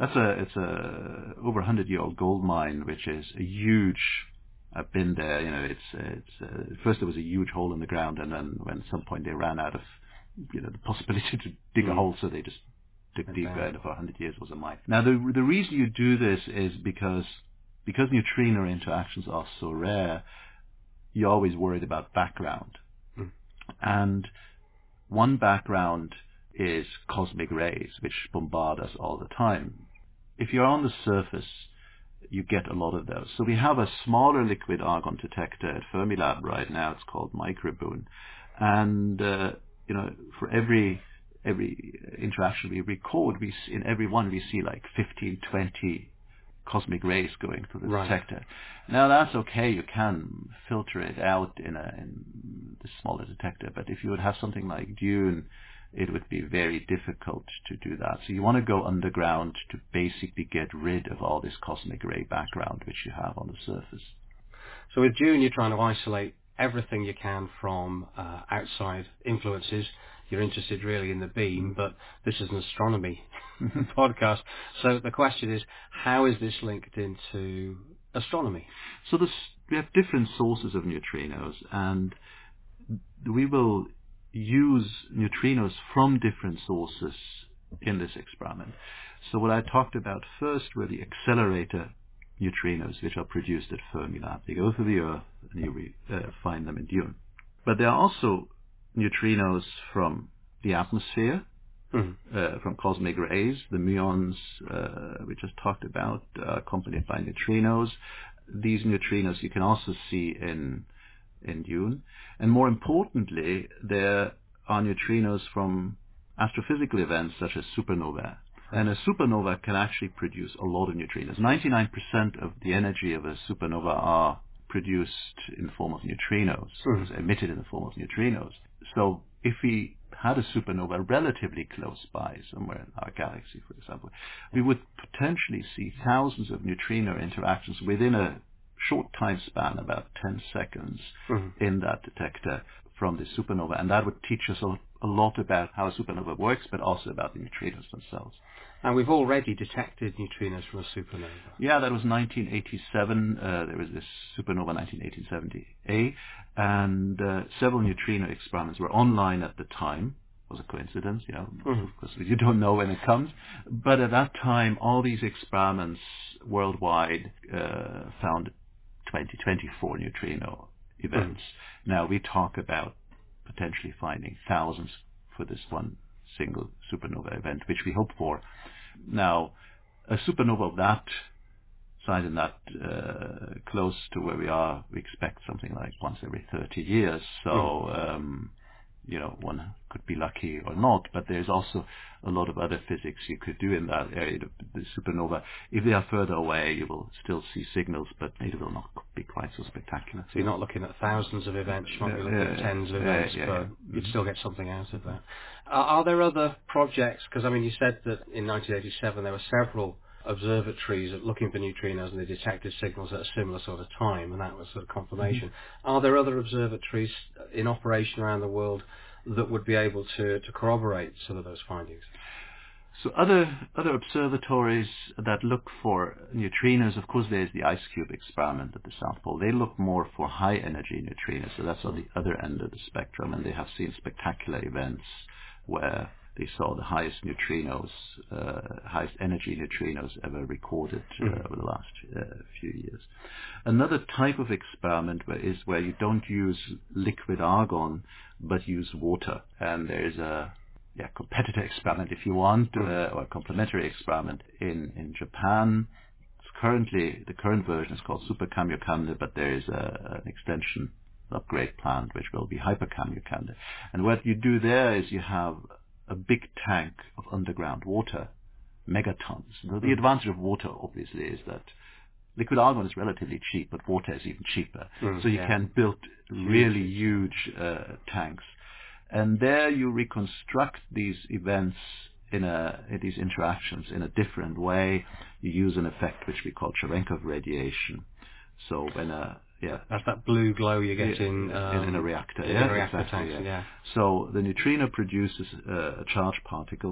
That's a it's a over a hundred year old gold mine, which is a huge. I've been there. You know, it's it's uh, first there was a huge hole in the ground, and then when at some point they ran out of you know the possibility to dig Mm. a hole, so they just dug And deeper, down. and for a hundred years was a mine. Now the the reason you do this is because because neutrino interactions are so rare, you're always worried about background, Mm. and one background is cosmic rays, which bombard us all the time. If you're on the surface, you get a lot of those. So we have a smaller liquid argon detector at Fermilab right now. It's called Microboon, and uh, you know, for every every interaction we record, we s- in every one we see like fifteen, twenty cosmic rays going through the Right. detector. Now that's okay. You can filter it out in a in the smaller detector, but if you would have something like Dune, it would be very difficult to do that. So you want to go underground to basically get rid of all this cosmic ray background which you have on the surface. So with Dune, you're trying to isolate everything you can from uh, outside influences. You're interested really in the beam, but this is an astronomy podcast. So the question is, how is this linked into astronomy? So this, we have different sources of neutrinos, and we will use neutrinos from different sources in this experiment. So what I talked about first were the accelerator neutrinos, which are produced at Fermilab. They go through the Earth, and you re, uh, find them in Dune. But there are also neutrinos from the atmosphere, Mm. uh, from cosmic rays. The muons uh, we just talked about are accompanied by neutrinos. These neutrinos you can also see in in Dune. And more importantly, there are neutrinos from astrophysical events such as supernovae. And a supernova can actually produce a lot of neutrinos. ninety-nine percent of the energy of a supernova are produced in the form of neutrinos, Mm. is emitted in the form of neutrinos. So if we had a supernova relatively close by, somewhere in our galaxy, for example, we would potentially see thousands of neutrino interactions within a short time span, about ten seconds, Mm. in that detector from the supernova. And that would teach us a, a lot about how a supernova works, but also about the neutrinos themselves. And we've already detected neutrinos from a supernova. Yeah, that was nineteen eighty-seven. Uh, there was this supernova nineteen eighty A, and uh, several neutrino experiments were online at the time. It was a coincidence, you know, Mhm. of course you don't know when it comes. But at that time, all these experiments worldwide uh, found twenty, twenty-four neutrino events. Now we talk about potentially finding thousands for this one single supernova event, which we hope for. Now, a supernova of that size and that uh, close to where we are, we expect something like once every thirty years. So, um, you know, one could be lucky or not, but there's also a lot of other physics you could do in that area. The, the supernova, if they are further away, you will still see signals, but it will not be quite so spectacular. So you're not looking at thousands of events, you might be looking at Uh, tens of uh, events, yeah, but yeah. you'd Mhm. still get something out of that. Are, are there other projects? Because, I mean, you said that in nineteen eighty-seven there were several observatories looking for neutrinos and they detected signals at a similar sort of time, and that was sort of confirmation. Mm-hmm. Are there other observatories in operation around the world that would be able to, to corroborate some of those findings? So other other observatories that look for neutrinos, of course, there's the IceCube experiment at the South Pole. They look more for high energy neutrinos, so that's on the other end of the spectrum, and they have seen spectacular events where they saw the highest neutrinos, uh, highest energy neutrinos ever recorded uh, Mm-hmm. over the last uh, few years. Another type of experiment where, is where you don't use liquid argon, but use water, and there's a yeah, competitor experiment, if you want, uh, or a complementary experiment in, in Japan. It's currently, the current version is called Super Kamiokande, but there is a, an extension upgrade planned, which will be Hyper Kamiokande. And what you do there is you have a big tank of underground water, megatons. Now, the Mm. advantage of water, obviously, is that liquid argon is relatively cheap, but water is even cheaper. Mm, so you yeah. can build really huge uh, tanks. And there you reconstruct these events in a in these interactions in a different way. You use an effect which we call Cherenkov radiation. So when a yeah That's that blue glow you get yeah, in, um, in in a reactor, in yeah, a reactor exactly, tanks, yeah. yeah. So the neutrino produces uh, a charged particle,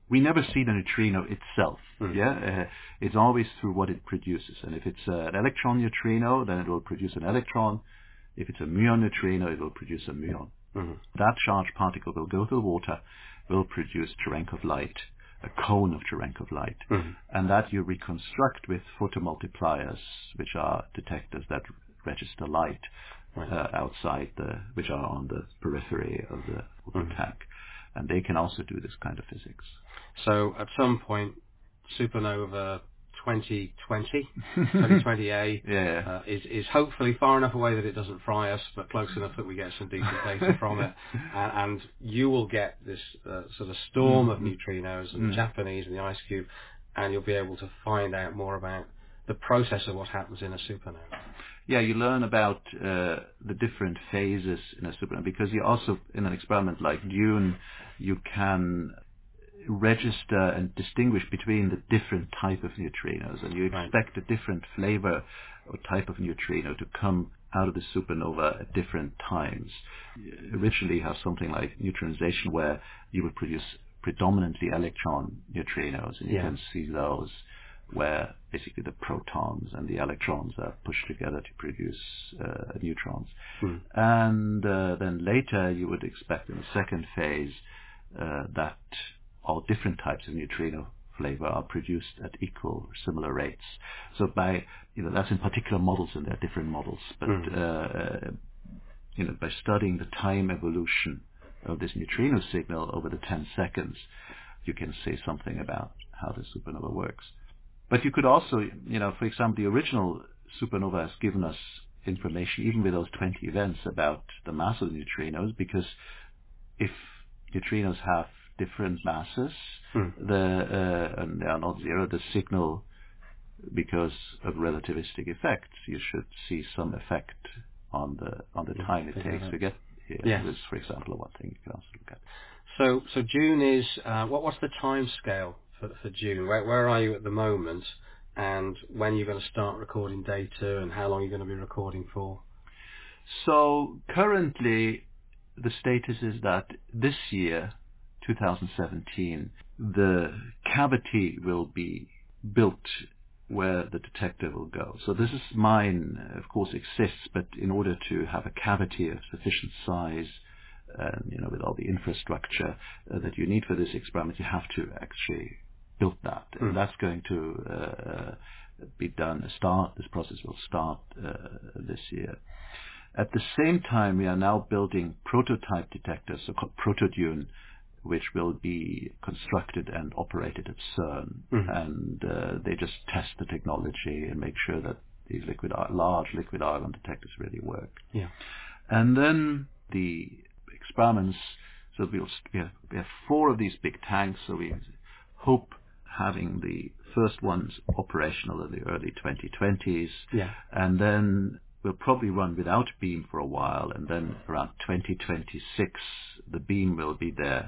we never see the neutrino itself. Mm. Yeah, uh, it's always through what it produces. And if it's uh, an electron neutrino, then it will produce an electron. If it's a muon neutrino, it will produce a muon. Mm. That charged particle will go to the water, will produce Cherenkov light, a cone of Cherenkov light, Mm. and that you reconstruct with photomultipliers, which are detectors that register light Right. uh, outside the, which are on the periphery of the, of the Mm. tank, and they can also do this kind of physics. So at some point, supernova twenty twenty, twenty twenty A Yeah. uh, is is hopefully far enough away that it doesn't fry us, but close enough that we get some decent data from it, and, and you will get this uh, sort of storm of neutrinos and Mm. the Japanese and the ice cube, and you'll be able to find out more about the process of what happens in a supernova. Yeah, you learn about uh, the different phases in a supernova, because you also, in an experiment like DUNE, you can register and distinguish between the different type of neutrinos, and you Right. expect a different flavor or type of neutrino to come out of the supernova at different times. You originally have something like neutronization, where you would produce predominantly electron neutrinos, and you Yeah. can see those where basically the protons and the electrons are pushed together to produce uh, neutrons. Mm. And uh, then later you would expect in the second phase uh, that all different types of neutrino flavor are produced at equal or similar rates. So by, you know, that's in particular models, and there are different models, but Mm. uh, you know, by studying the time evolution of this neutrino signal over the ten seconds, you can say something about how the supernova works. But you could also, you know, for example, the original supernova has given us information, even with those twenty events, about the mass of the neutrinos, because if neutrinos have different masses, Mm. the uh, and they are not zero, the signal, because of relativistic effects, you should see some effect on the on the Yeah, time it figure takes it out. to get here. Yes. This, for example, one thing you can also look at. So so June is uh, what what's the time scale for for June? Where where are you at the moment, and when are you going to start recording data, and how long are you going to be recording for? So currently, the status is that this year, two thousand seventeen, the cavity will be built where the detector will go. So this is mine, of course, exists, but in order to have a cavity of sufficient size, and you know, with all the infrastructure uh, that you need for this experiment, you have to actually build that, Mm. and that's going to uh, be done. Start this process will start uh, this year. At the same time, we are now building prototype detectors, so-called ProtoDune, which will be constructed and operated at CERN, Mhm. and uh, they just test the technology and make sure that these liquid, large liquid argon detectors really work. Yeah. And then the experiments, so we'll, we, have, we have four of these big tanks, so we hope having the first ones operational in the early twenty twenties, Yeah. and then we'll probably run without beam for a while, and then around twenty twenty-six the beam will be there,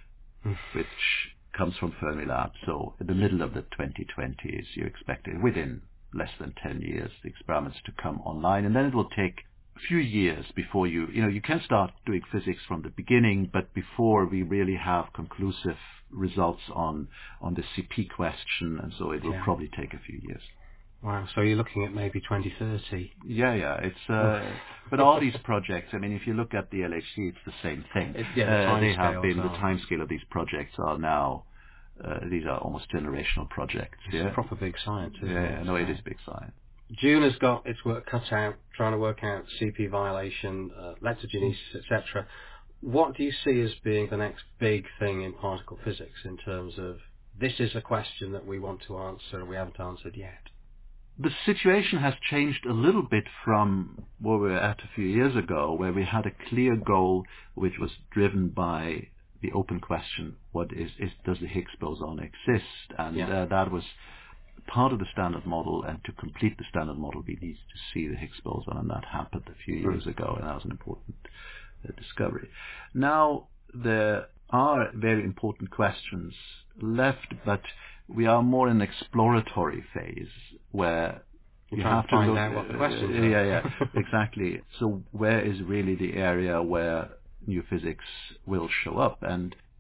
which comes from Fermilab. So in the middle of the twenty twenties, you expect it within less than ten years, the experiments to come online, and then it will take a few years before you, you know, you can start doing physics from the beginning, but before we really have conclusive results on, on the C P question, and so it will Yeah. probably take a few years. Wow. So you're looking at maybe twenty thirty. Yeah, yeah. It's uh, but all these projects. I mean, if you look at the L H C, it's the same thing. It- yeah, the uh, time they have scales been the are- time scale of these projects are now. Uh, these are almost generational projects. It's yeah, proper big science, isn't yeah. it? No, it So- is big science. June has got its work cut out, trying to work out C P violation, uh, leptogenesis, et cetera. What do you see as being the next big thing in particle physics in terms of this is a question that we want to answer and we haven't answered yet? The situation has changed a little bit from where we were at a few years ago, where we had a clear goal which was driven by the open question: what is, is does the Higgs boson exist? And Yeah. uh, that was part of the standard model, and to complete the standard model we needed to see the Higgs boson, and that happened a few years Mm. ago, and that was an important uh, discovery. Now there are very important questions left, but we are more in an exploratory phase where You're you trying have to to find look, out what the uh, questions uh, are. yeah, yeah, exactly. So where is really the area where new physics will show up? And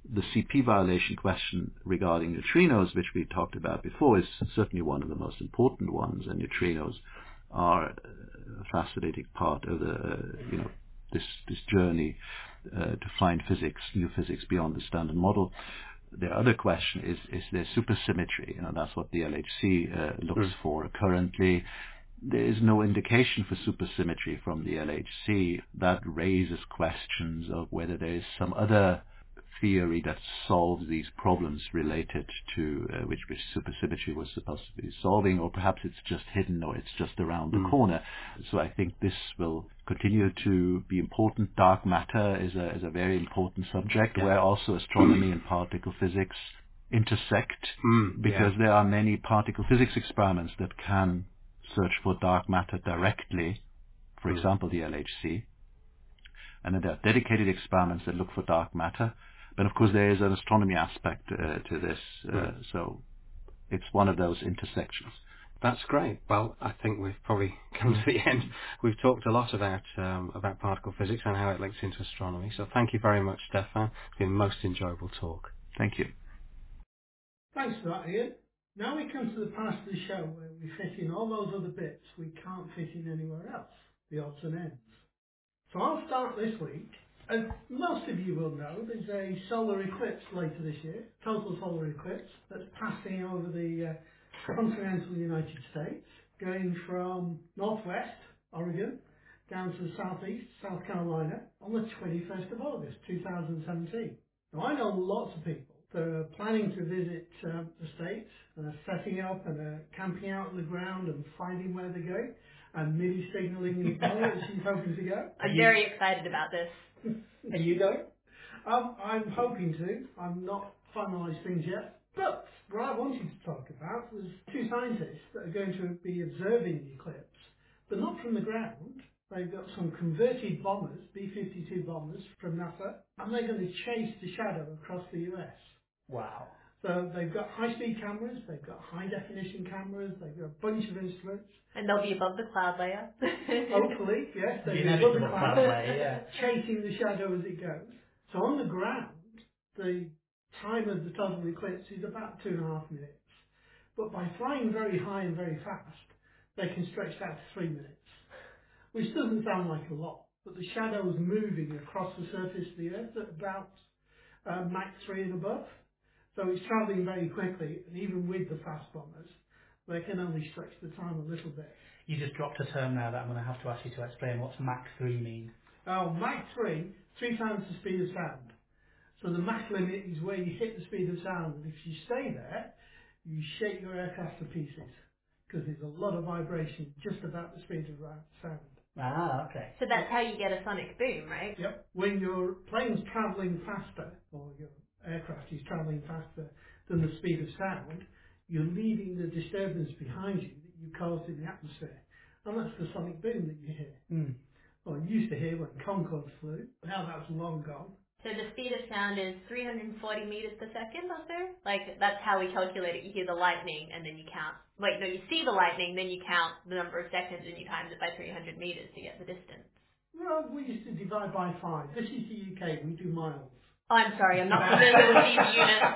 the C P violation question regarding neutrinos, which we talked about before, is certainly one of the most important ones, and neutrinos are a fascinating part of the, uh, you know, this this journey uh, to find physics, new physics beyond the standard model. The other question is, is there supersymmetry? You know, that's what the L H C uh, looks mm. for currently. There is no indication for supersymmetry from the L H C. That raises questions of whether there is some other theory that solves these problems related to uh, which, which supersymmetry was supposed to be solving, or perhaps it's just hidden or it's just around mm. the corner. So I think this will continue to be important. Dark matter is a, is a very important subject yeah. where also astronomy and particle physics intersect mm, because yeah. there are many particle physics experiments that can search for dark matter directly, for mm. example the L H C, and then there are dedicated experiments that look for dark matter. But of course there is an astronomy aspect uh, to this, uh, mm. so it's one of those intersections. That's great. Well, I think we've probably come to the end. We've talked a lot about um, about particle physics and how it links into astronomy. So thank you very much, Stefan. It's been a most enjoyable talk. Thank you. Thanks for that, Ian. Now we come to the part of the show where we fit in all those other bits we can't fit in anywhere else, the odds and ends. So I'll start this week. As most of you will know, there's a solar eclipse later this year, total solar eclipse, that's passing over the uh, continental United States, going from northwest, Oregon, down to the southeast, South Carolina, on the twenty-first of August, two thousand seventeen. Now I know lots of people that are planning to visit uh, the States and are setting up and are camping out on the ground and finding where they're going, and Millie signalling in the that she's hoping to go. I'm very excited about this. Are you going? Um, I'm hoping to. I'm not finalised things yet. But what I wanted to talk about was two scientists that are going to be observing the eclipse, but not from the ground. They've got some converted bombers, B fifty-two bombers from NASA, and they're going to chase the shadow across the U S. Wow. So they've got high-speed cameras, they've got high-definition cameras, they've got a bunch of instruments. And they'll be above the cloud layer. Hopefully, yes, they'll The be above the inevitable cloud cloud layer, yeah. chasing the shadow as it goes. So on the ground, the time of the total eclipse is about two and a half minutes. But by flying very high and very fast, they can stretch that to three minutes, which doesn't sound like a lot, but the shadow is moving across the surface of the Earth at about uh, Mach three and above. So it's travelling very quickly, and even with the fast bombers, they can only stretch the time a little bit. You just dropped a term now that I'm going to have to ask you to explain. What's Mach three mean? Oh, Mach three, three times the speed of sound. So the Mach limit is where you hit the speed of sound, and if you stay there, you shake your aircraft to pieces, because there's a lot of vibration just about the speed of sound. Ah, okay. So that's how you get a sonic boom, right? Yep. When your plane's travelling faster, or your aircraft is travelling faster than the speed of sound, you're leaving the disturbance behind you that you caused in the atmosphere. And that's the sonic boom that you hear. Mm. Well, you used to hear when Concorde flew. Now that's long gone. So the speed of sound is three hundred forty meters per second or so? Like, that's how we calculate it. You hear the lightning and then you count. Wait, no, you see the lightning, then you count the number of seconds and you times it by three hundred meters to get the distance. Well, we used to divide by five. This is the U K. We do miles. Oh, I'm sorry, I'm not familiar with these units.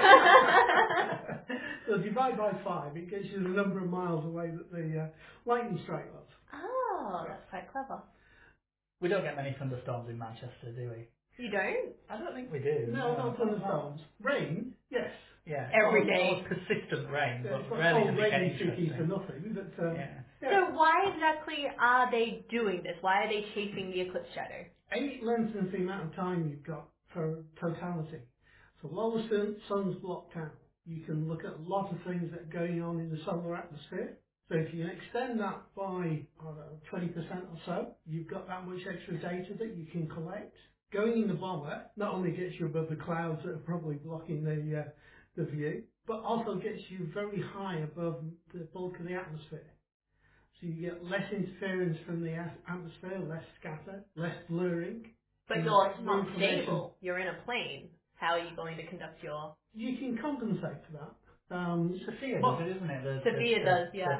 So divide by five. It gets you the number of miles away that the uh, lightning strike was. Oh, that's quite clever. We don't get many thunderstorms in Manchester, do we? You don't? I don't think we do. No, not thunderstorms. Rain, yes. Yeah. Every or, day. Or persistent rain, Yeah, but it's not rarely called does it get rainy cities for interesting. nothing, but uh, Yeah. yeah. So why exactly are they doing this? Why are they chasing the eclipse shadow? A, it lengthens the amount of time you've got for totality. So while the sun, sun's blocked out, you can look at a lot of things that are going on in the solar atmosphere. So if you can extend that by, I don't know, twenty percent or so, you've got that much extra data that you can collect. Going in the bomber not only gets you above the clouds that are probably blocking the, uh, the view, but also gets you very high above the bulk of the atmosphere. So you get less interference from the atmosphere, less scatter, less blurring. But and you're more not information. stable. You're in a plane. How are you going to conduct your... You can compensate for that. Um, Sophia well, does it, isn't it? The, Sophia the, does, the, yeah.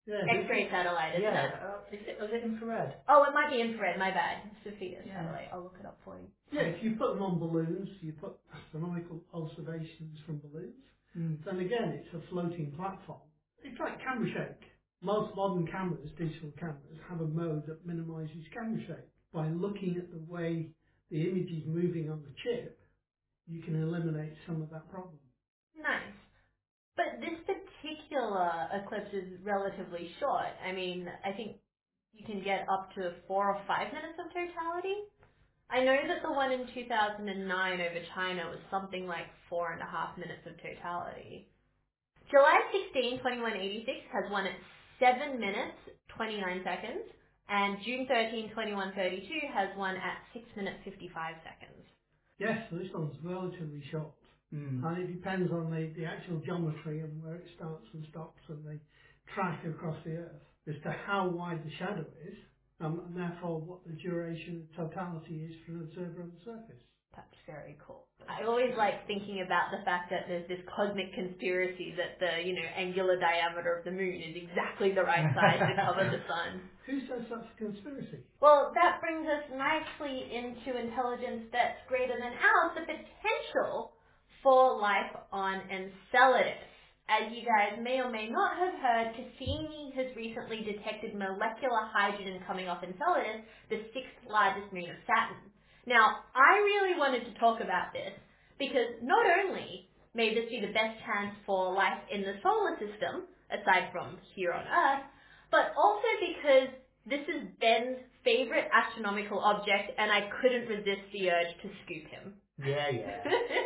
Yeah, X-ray satellite, isn't Yeah, it? uh, is it, was it infrared? Oh, it might be infrared. My bad. Sophia Yeah. satellite. I'll look it up for you. yeah, if you put them on balloons, you put astronomical observations from balloons, Mm. then again it's a floating platform. It's like camera shake. Most modern cameras, digital cameras, have a mode that minimises camera shake. By looking at the way the image is moving on the chip, you can eliminate some of that problem. Nice. But this particular eclipse is relatively short. I mean, I think you can get up to four or five minutes of totality. I know that the one in two thousand nine over China was something like four and a half minutes of totality. July sixteenth, twenty-one eighty-six has one at seven minutes, twenty-nine seconds, and June thirteenth, twenty-one thirty-two has one at six minutes, fifty-five seconds. Yes, so this one's relatively short. Mm. And it depends on the, the actual geometry and where it starts and stops and the track across the Earth as to how wide the shadow is, um, and therefore what the duration and totality is for an observer on the surface. That's very cool. I always like thinking about the fact that there's this cosmic conspiracy that the, you know, angular diameter of the moon is exactly the right size to cover the sun. Who says that's a conspiracy? Well, that brings us nicely into intelligence that's greater than ours, the potential for life on Enceladus. As you guys may or may not have heard, Cassini has recently detected molecular hydrogen coming off Enceladus, the sixth largest moon of Saturn. Now, I really wanted to talk about this because not only may this be the best chance for life in the solar system, aside from here on Earth, but also because this is Ben's favorite astronomical object and I couldn't resist the urge to scoop him. Yeah, yeah.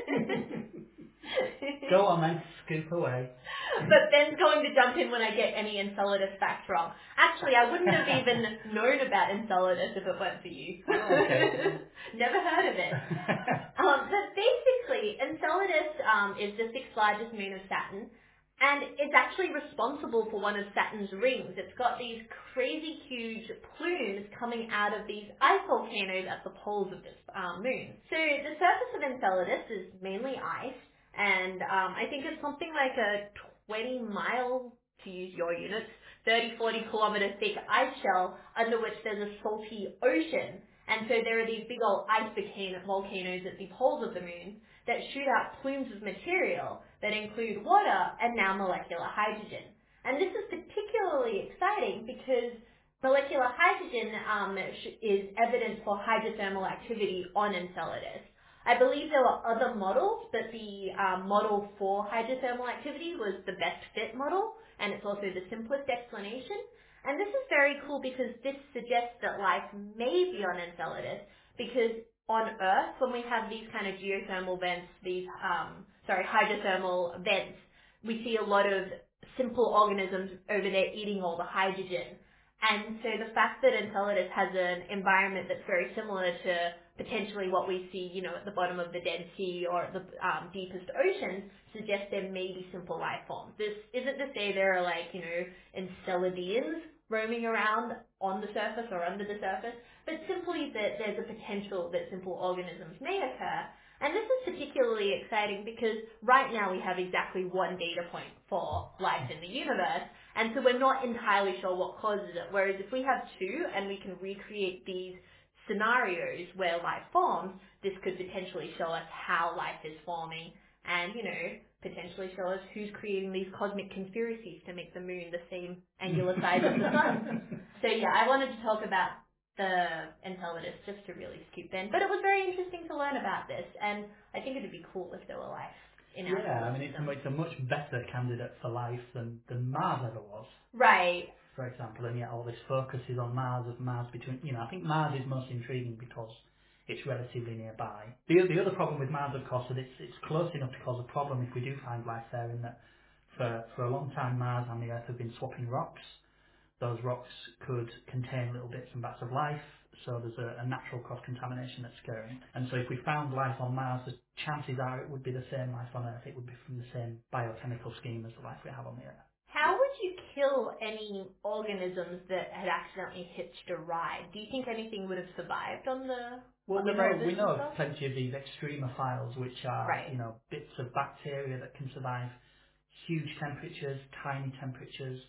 Go on then, scoop away. But Ben's going to jump in when I get any Enceladus facts wrong. Actually, I wouldn't have even known about Enceladus if it weren't for you. Oh, okay. Never heard of it. Um, but basically, Enceladus um, is the sixth largest moon of Saturn, and it's actually responsible for one of Saturn's rings. It's got these crazy huge plumes coming out of these ice volcanoes at the poles of this um, moon. So the surface of Enceladus is mainly ice, and um, I think it's something like a twenty mile, to use your units, thirty, forty kilometer thick ice shell under which there's a salty ocean. And so there are these big old ice volcanoes at the poles of the moon that shoot out plumes of material that include water and now molecular hydrogen. And this is particularly exciting because molecular hydrogen um, is evidence for hydrothermal activity on Enceladus. I believe there were other models, but the um, model for hydrothermal activity was the best fit model, and it's also the simplest explanation. And this is very cool because this suggests that life may be on Enceladus, because on Earth, when we have these kind of geothermal vents, these, um, sorry, hydrothermal vents, we see a lot of simple organisms over there eating all the hydrogen. And so the fact that Enceladus has an environment that's very similar to potentially what we see, you know, at the bottom of the Dead Sea or at the um, deepest oceans suggests there may be simple life forms. This isn't to say there are like, you know, Enceladians roaming around on the surface or under the surface, but simply that there's a potential that simple organisms may occur. And this is particularly exciting because right now we have exactly one data point for life in the universe, and so we're not entirely sure what causes it. Whereas if we have two and we can recreate these scenarios where life forms, this could potentially show us how life is forming and, you know, potentially show us who's creating these cosmic conspiracies to make the moon the same angular size as the sun. So yeah, I wanted to talk about the Enceladus just to really scoop in. But it was very interesting to learn about this, and I think it would be cool if there were life in our Yeah, solar I mean, it's a, system. it's a much better candidate for life than, than Mars ever was, Right. for example, and yet all this focus is on Mars, of Mars between, you know, I think Mars is most intriguing because it's relatively nearby. The, the other problem with Mars, of course, is that it's, it's close enough to cause a problem if we do find life there, in that for, for a long time Mars and the Earth have been swapping rocks. Those rocks could contain little bits and bats of life, so there's a, a natural cross-contamination that's occurring. And so if we found life on Mars, the chances are it would be the same life on Earth. It would be from the same biochemical scheme as the life we have on the Earth. How would you kill any organisms that had accidentally hitched a ride? Do you think anything would have survived on the Well, on we the know, rovers we and know stuff? of plenty of these extremophiles, which are, Right. you know, bits of bacteria that can survive huge temperatures, tiny temperatures,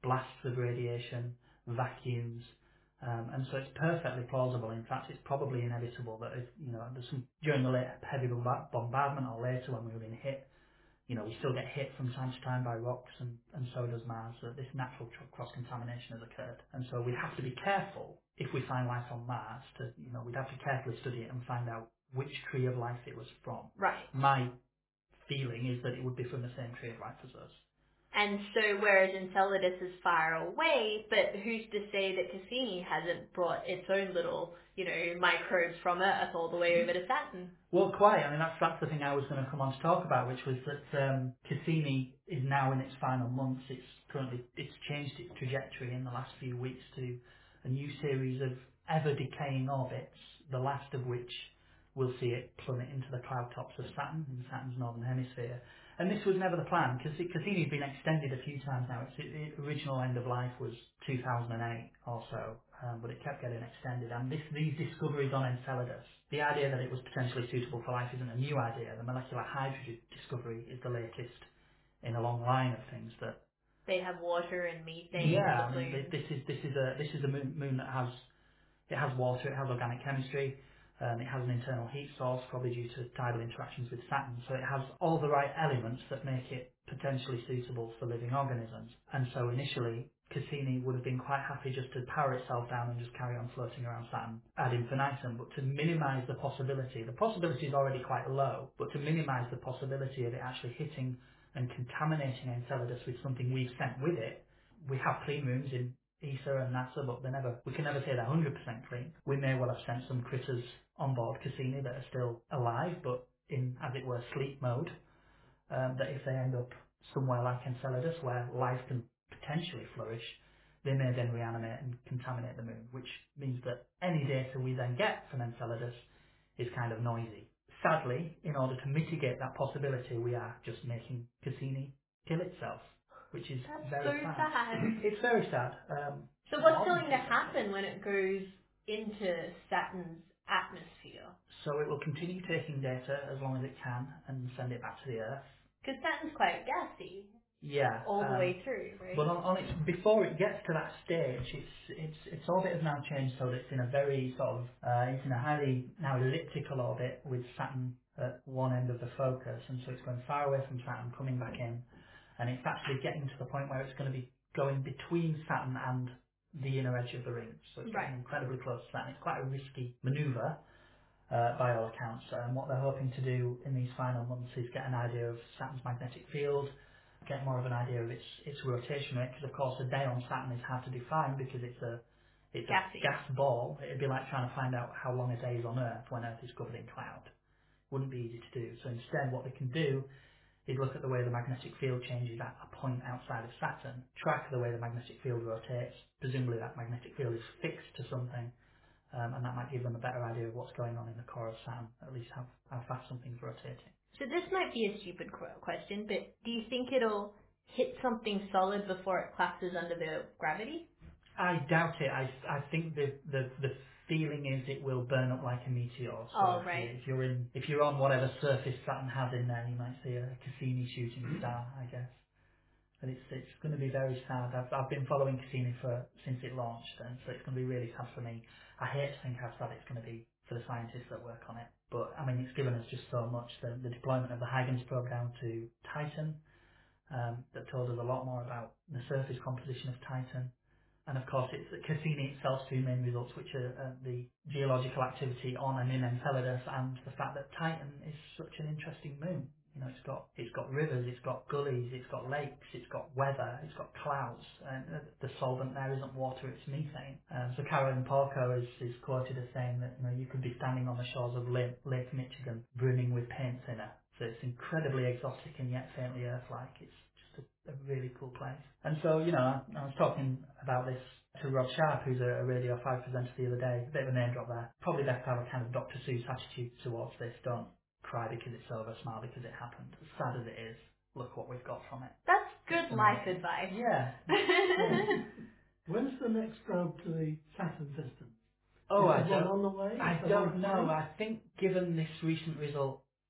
blasts of radiation, vacuums, um, and so it's perfectly plausible. In fact, it's probably inevitable that if, you know, there's some, during the late heavy bomba- bombardment or later when we were being hit, you know, we still get hit from time to time by rocks, and, and so does Mars, that this natural tr- cross-contamination has occurred. And so we'd have to be careful if we find life on Mars to, you know, we'd have to carefully study it and find out which tree of life it was from. Right. My feeling is that it would be from the same tree of life as us. And so whereas Enceladus is far away, but who's to say that Cassini hasn't brought its own little, you know, microbes from Earth all the way over to Saturn? Well, quite. I mean, that's, that's the thing I was going to come on to talk about, which was that um, Cassini is now in its final months. It's currently, it's changed its trajectory in the last few weeks to a new series of ever-decaying orbits, the last of which will see it plummet into the cloud tops of Saturn, in Saturn's northern hemisphere. And this was never the plan. Cassi- Cassini's been extended a few times now. Its, its original end of life was two thousand eight or so, um, but it kept getting extended. And this, these discoveries on Enceladus, the idea that it was potentially suitable for life isn't a new idea. The molecular hydrogen discovery is the latest in a long line of things that. They have water and methane Yeah, in the I mean, plume. this is this is a this is a moon, moon that has it has water, it has organic chemistry, um, it has an internal heat source, probably due to tidal interactions with Saturn. So it has all the right elements that make it potentially suitable for living organisms. And so initially, Cassini would have been quite happy just to power itself down and just carry on floating around Saturn ad infinitum. But to minimise the possibility, the possibility is already quite low, but to minimise the possibility of it actually hitting and contaminating Enceladus with something we've sent with it, we have clean rooms in E S A and NASA, but they never, we can never say they're one hundred percent clean. We may well have sent some critters on board Cassini that are still alive, but in, as it were, sleep mode, um, that if they end up somewhere like Enceladus, where life can potentially flourish, they may then reanimate and contaminate the moon, which means that any data we then get from Enceladus is kind of noisy. Sadly, in order to mitigate that possibility, we are just making Cassini kill itself, which is That's very so sad. sad. It's very sad. Um, So what's modern going to physics. happen when it goes into Saturn's atmosphere? So it will continue taking data as long as it can and send it back to the Earth. Because Saturn's quite gassy Yeah. all the um, way through, right? But on, on its, before it gets to that stage, it's its its orbit has now changed so that it's in a very sort of uh, it's in a highly now elliptical orbit with Saturn at one end of the focus, and so it's going far away from Saturn, coming back in, and it's actually getting to the point where it's going to be going between Saturn and the inner edge of the ring. So it's Right. getting incredibly close to Saturn. It's quite a risky manoeuvre. Uh, by all accounts, and what they're hoping to do in these final months is get an idea of Saturn's magnetic field, get more of an idea of its its rotation rate, because of course a day on Saturn is hard to define because it's a it's Gassy. a gas ball. It'd be like trying to find out how long a day is on Earth when Earth is covered in cloud. Wouldn't be easy to do. So instead, what they can do is look at the way the magnetic field changes at a point outside of Saturn, track the way the magnetic field rotates. Presumably, that magnetic field is fixed to something. Um, and that might give them a better idea of what's going on in the core of Saturn, at least how, how fast something's rotating. So this might be a stupid qu- question, but do you think it'll hit something solid before it collapses under the gravity? I doubt it. I, I think the, the, the feeling is it will burn up like a meteor. So Oh, if, right. you, if you're in, if you're on whatever surface Saturn has in there, you might see a Cassini shooting star, I guess. But it's it's going to be very sad. I've I've been following Cassini for since it launched, and so it's going to be really sad for me. I hate to think how sad it's going to be for the scientists that work on it. But I mean, it's given us just so much. The the deployment of the Huygens program to Titan, um, that told us a lot more about the surface composition of Titan. And of course, it's Cassini itself's two main results, which are uh, the geological activity on and in Enceladus, and the fact that Titan is such an interesting moon. You know, it's got it's got rivers, it's got gullies, it's got lakes, it's got weather, it's got clouds, and uh, the solvent there isn't water, it's methane. Um, so Carolyn Porco is, is quoted as saying that, you know, you could be standing on the shores of Lake, Lake Michigan, brimming with paint thinner. So it's incredibly exotic and yet faintly Earth-like. It's just a, a really cool place. And so, you know, I, I was talking about this to Rob Sharp, who's a, a Radio five presenter the other day. A bit of a name drop there. Probably best to have a kind of Doctor Seuss attitude towards this. Don't cry because it's over, smile because it happened. As sad as it is, look what we've got from it. That's good It's life amazing. advice. Yeah. yeah. When's the next probe to the Saturn system? Oh, Is I there one don't, on the way? I Is there don't one know. planned? I think given this recent result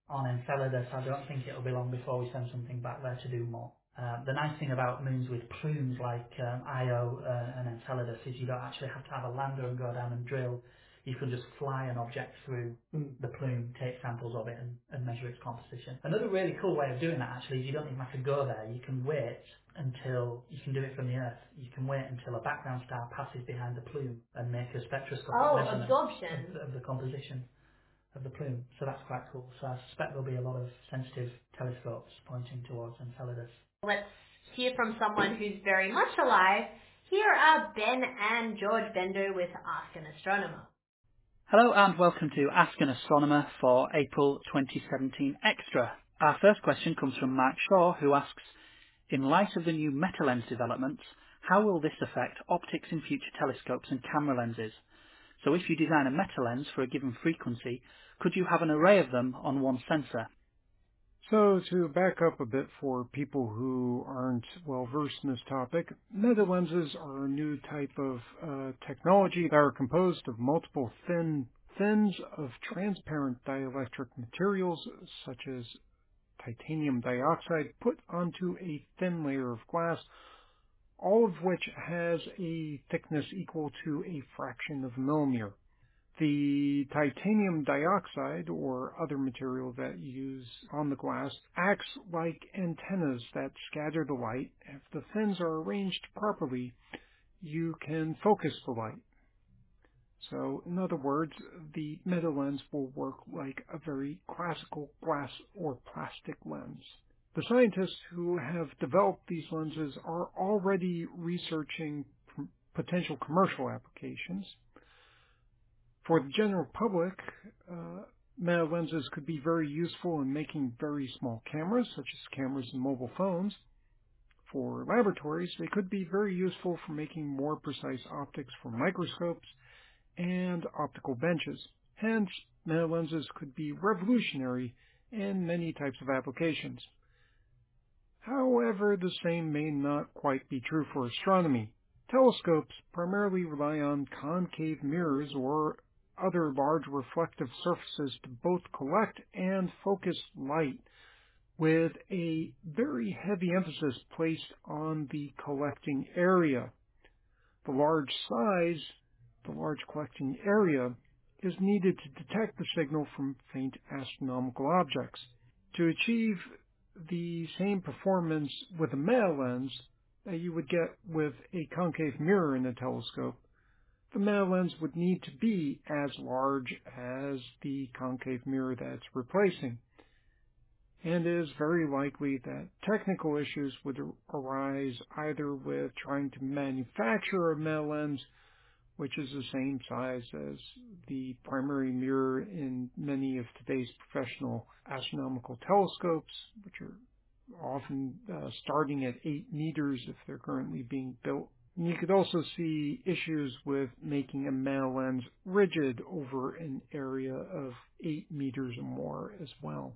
on Enceladus, I don't think it'll be long before we send something back there to do more. Uh, the nice thing about moons with plumes like um, Io uh, and Enceladus is you don't actually have to have a lander and go down and drill. You can just fly an object through Mm. the plume, take samples of it and, and measure its composition. Another really cool way of doing that actually is you don't even have to go there. You can wait until, you can do it from the Earth. You can wait until a background star passes behind the plume and make a spectroscopic Oh, measurement absorption. of, of the composition of the plume. So that's quite cool. So I suspect there'll be a lot of sensitive telescopes pointing towards Enceladus. Let's hear from someone who's very much alive. Here are Ben and George Bender with Ask an Astronomer. Hello and welcome to Ask an Astronomer for April twenty seventeen Extra. Our first question comes from Mark Shaw, who asks, in light of the new meta-lens developments, how will this affect optics in future telescopes and camera lenses? So if you design a meta-lens for a given frequency, could you have an array of them on one sensor? So to back up a bit for people who aren't well versed in this topic, meta lenses are a new type of uh, technology that are composed of multiple thin fins of transparent dielectric materials such as titanium dioxide put onto a thin layer of glass, all of which has a thickness equal to a fraction of a millimeter. The titanium dioxide, or other material that you use on the glass, acts like antennas that scatter the light. If the fins are arranged properly, you can focus the light. So, in other words, the meta lens will work like a very classical glass or plastic lens. The scientists who have developed these lenses are already researching potential commercial applications. For the general public, uh, meta lenses could be very useful in making very small cameras, such as cameras in mobile phones. For laboratories, they could be very useful for making more precise optics for microscopes and optical benches. Hence, meta lenses could be revolutionary in many types of applications. However, the same may not quite be true for astronomy. Telescopes primarily rely on concave mirrors or other large reflective surfaces to both collect and focus light, with a very heavy emphasis placed on the collecting area. The large size, the large collecting area, is needed to detect the signal from faint astronomical objects. To achieve the same performance with a meta lens that you would get with a concave mirror in a telescope, the meta lens would need to be as large as the concave mirror that's replacing. And it is very likely that technical issues would arise either with trying to manufacture a meta lens, which is the same size as the primary mirror in many of today's professional astronomical telescopes, which are often uh, starting at eight meters if they're currently being built. And you could also see issues with making a meta lens rigid over an area of eight meters or more as well.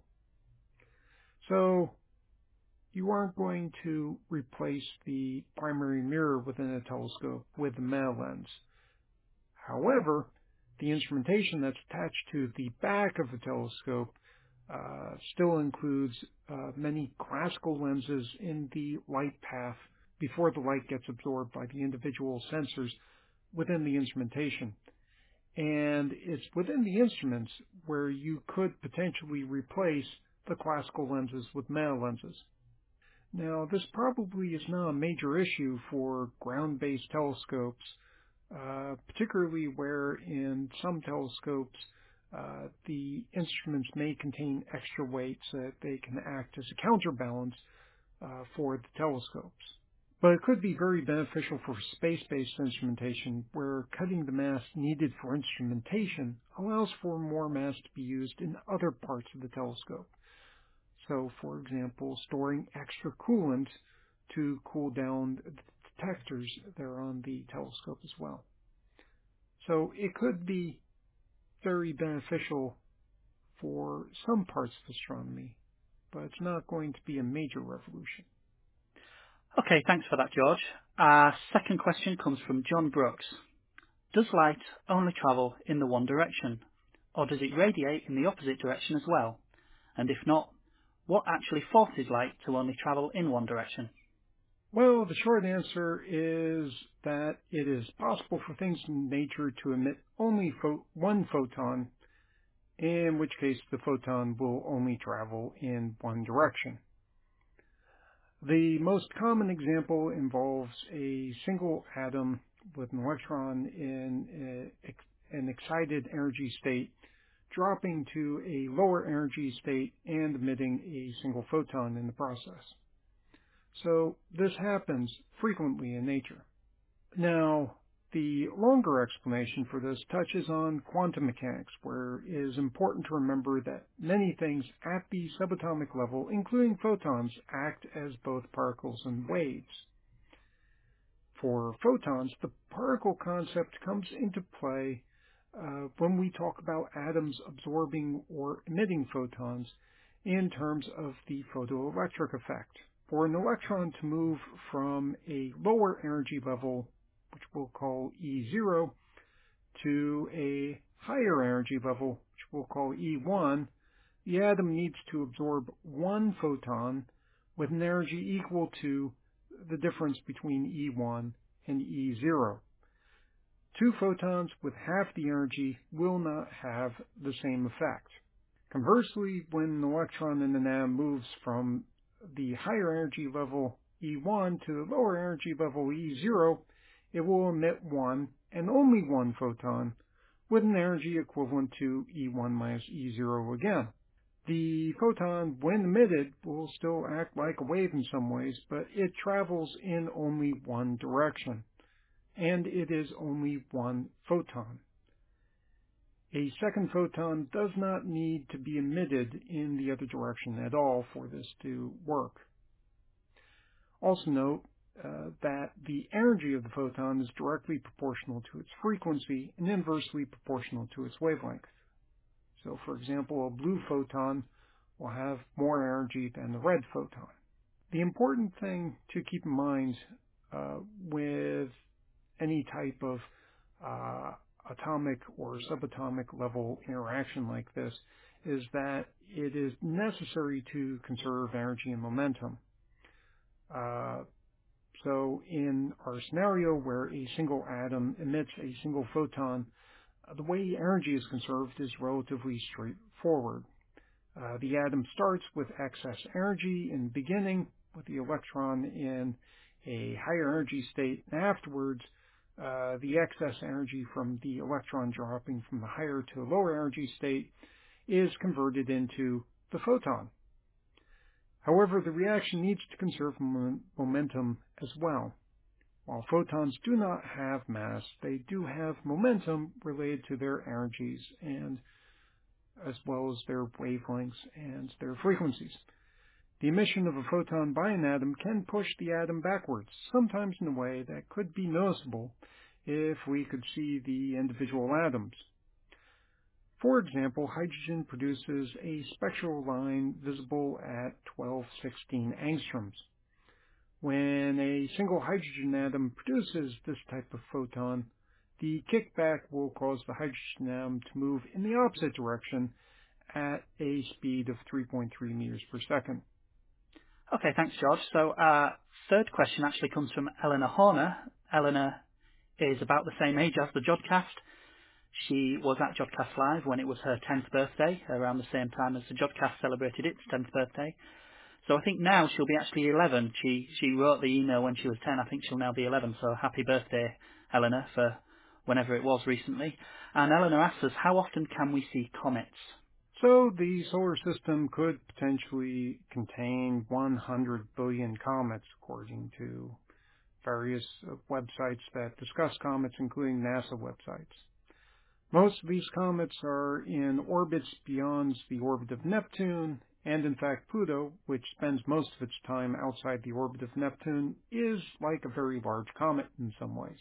So you aren't going to replace the primary mirror within a telescope with a meta lens. However, the instrumentation that's attached to the back of the telescope uh, still includes uh, many classical lenses in the light path before the light gets absorbed by the individual sensors within the instrumentation. And it's within the instruments where you could potentially replace the classical lenses with meta lenses. Now, this probably is not a major issue for ground-based telescopes, uh, particularly where in some telescopes uh, the instruments may contain extra weight so that they can act as a counterbalance uh, for the telescopes. But it could be very beneficial for space-based instrumentation, where cutting the mass needed for instrumentation allows for more mass to be used in other parts of the telescope. So, for example, storing extra coolant to cool down the detectors that are on the telescope as well. So it could be very beneficial for some parts of astronomy, but it's not going to be a major revolution. Okay, thanks for that, George. Our second question comes from John Brooks. Does light only travel in the one direction, or does it radiate in the opposite direction as well? And if not, what actually forces light to only travel in one direction? Well, the short answer is that it is possible for things in nature to emit only pho- one photon, in which case the photon will only travel in one direction. The most common example involves a single atom with an electron in a, an excited energy state dropping to a lower energy state and emitting a single photon in the process. So this happens frequently in nature. Now, the longer explanation for this touches on quantum mechanics, where it is important to remember that many things at the subatomic level, including photons, act as both particles and waves. For photons, the particle concept comes into play uh, when we talk about atoms absorbing or emitting photons in terms of the photoelectric effect. For an electron to move from a lower energy level, which we'll call E zero, to a higher energy level, which we'll call E one, the atom needs to absorb one photon with an energy equal to the difference between E one and E zero. Two photons with half the energy will not have the same effect. Conversely, when an electron in an atom moves from the higher energy level E one to the lower energy level E zero, it will emit one and only one photon with an energy equivalent to E one minus E zero again. The photon, when emitted, will still act like a wave in some ways, but it travels in only one direction, and it is only one photon. A second photon does not need to be emitted in the other direction at all for this to work. Also note uh, that the energy of the photon is directly proportional to its frequency and inversely proportional to its wavelength. So, for example, a blue photon will have more energy than the red photon. The important thing to keep in mind uh, with any type of uh, atomic or subatomic level interaction like this is that it is necessary to conserve energy and momentum. Uh, so in our scenario where a single atom emits a single photon, uh, the way energy is conserved is relatively straightforward. Uh, the atom starts with excess energy in the beginning, with the electron in a higher energy state, and afterwards Uh, the excess energy from the electron dropping from the higher to the lower energy state is converted into the photon. However, the reaction needs to conserve moment, momentum as well. While photons do not have mass, they do have momentum related to their energies and as well as their wavelengths and their frequencies. The emission of a photon by an atom can push the atom backwards, sometimes in a way that could be noticeable if we could see the individual atoms. For example, hydrogen produces a spectral line visible at twelve sixteen angstroms. When a single hydrogen atom produces this type of photon, the kickback will cause the hydrogen atom to move in the opposite direction at a speed of three point three meters per second. Okay, thanks, George. So our third question actually comes from Eleanor Horner. Eleanor is about the same age as the Jodcast. She was at Jodcast Live when it was her tenth birthday, around the same time as the Jodcast celebrated its tenth birthday. So I think now she'll be actually eleven. She she wrote the email when she was ten. I think she'll now be eleven. So happy birthday, Eleanor, for whenever it was recently. And Eleanor asks us, how often can we see comets? So the solar system could potentially contain one hundred billion comets, according to various websites that discuss comets, including NASA websites. Most of these comets are in orbits beyond the orbit of Neptune, and in fact Pluto, which spends most of its time outside the orbit of Neptune, is like a very large comet in some ways.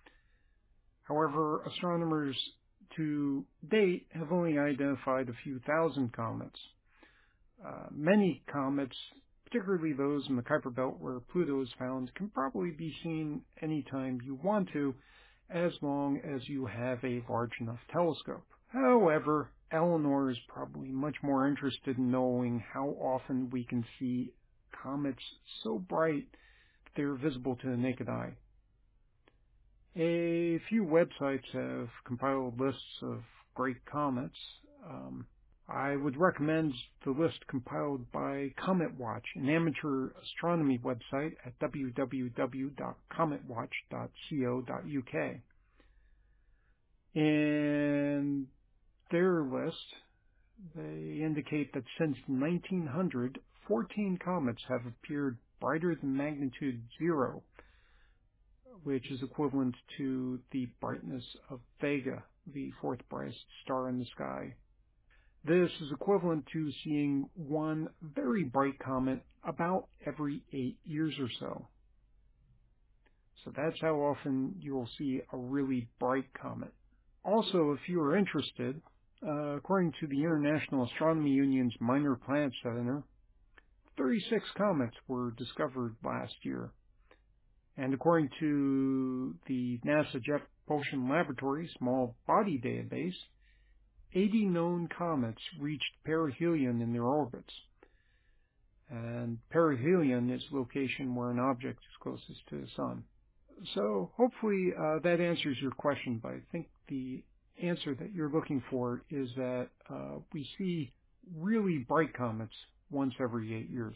However, astronomers to date have only identified a few thousand comets. Uh, many comets, particularly those in the Kuiper Belt where Pluto is found, can probably be seen anytime you want to, as long as you have a large enough telescope. However, Eleanor is probably much more interested in knowing how often we can see comets so bright they're visible to the naked eye. A few websites have compiled lists of great comets. Um, I would recommend the list compiled by Comet Watch, an amateur astronomy website at w w w dot comet watch dot co dot u k. In their list, they indicate that since nineteen hundred, fourteen comets have appeared brighter than magnitude zero, which is equivalent to the brightness of Vega, the fourth brightest star in the sky. This is equivalent to seeing one very bright comet about every eight years or so. So that's how often you'll see a really bright comet. Also, if you are interested, uh, according to the International Astronomy Union's Minor Planet Center, thirty-six comets were discovered last year. And according to the NASA Jet Propulsion Laboratory Small Body Database, eighty known comets reached perihelion in their orbits. And perihelion is the location where an object is closest to the Sun. So hopefully uh, that answers your question, but I think the answer that you're looking for is that uh, we see really bright comets once every eight years.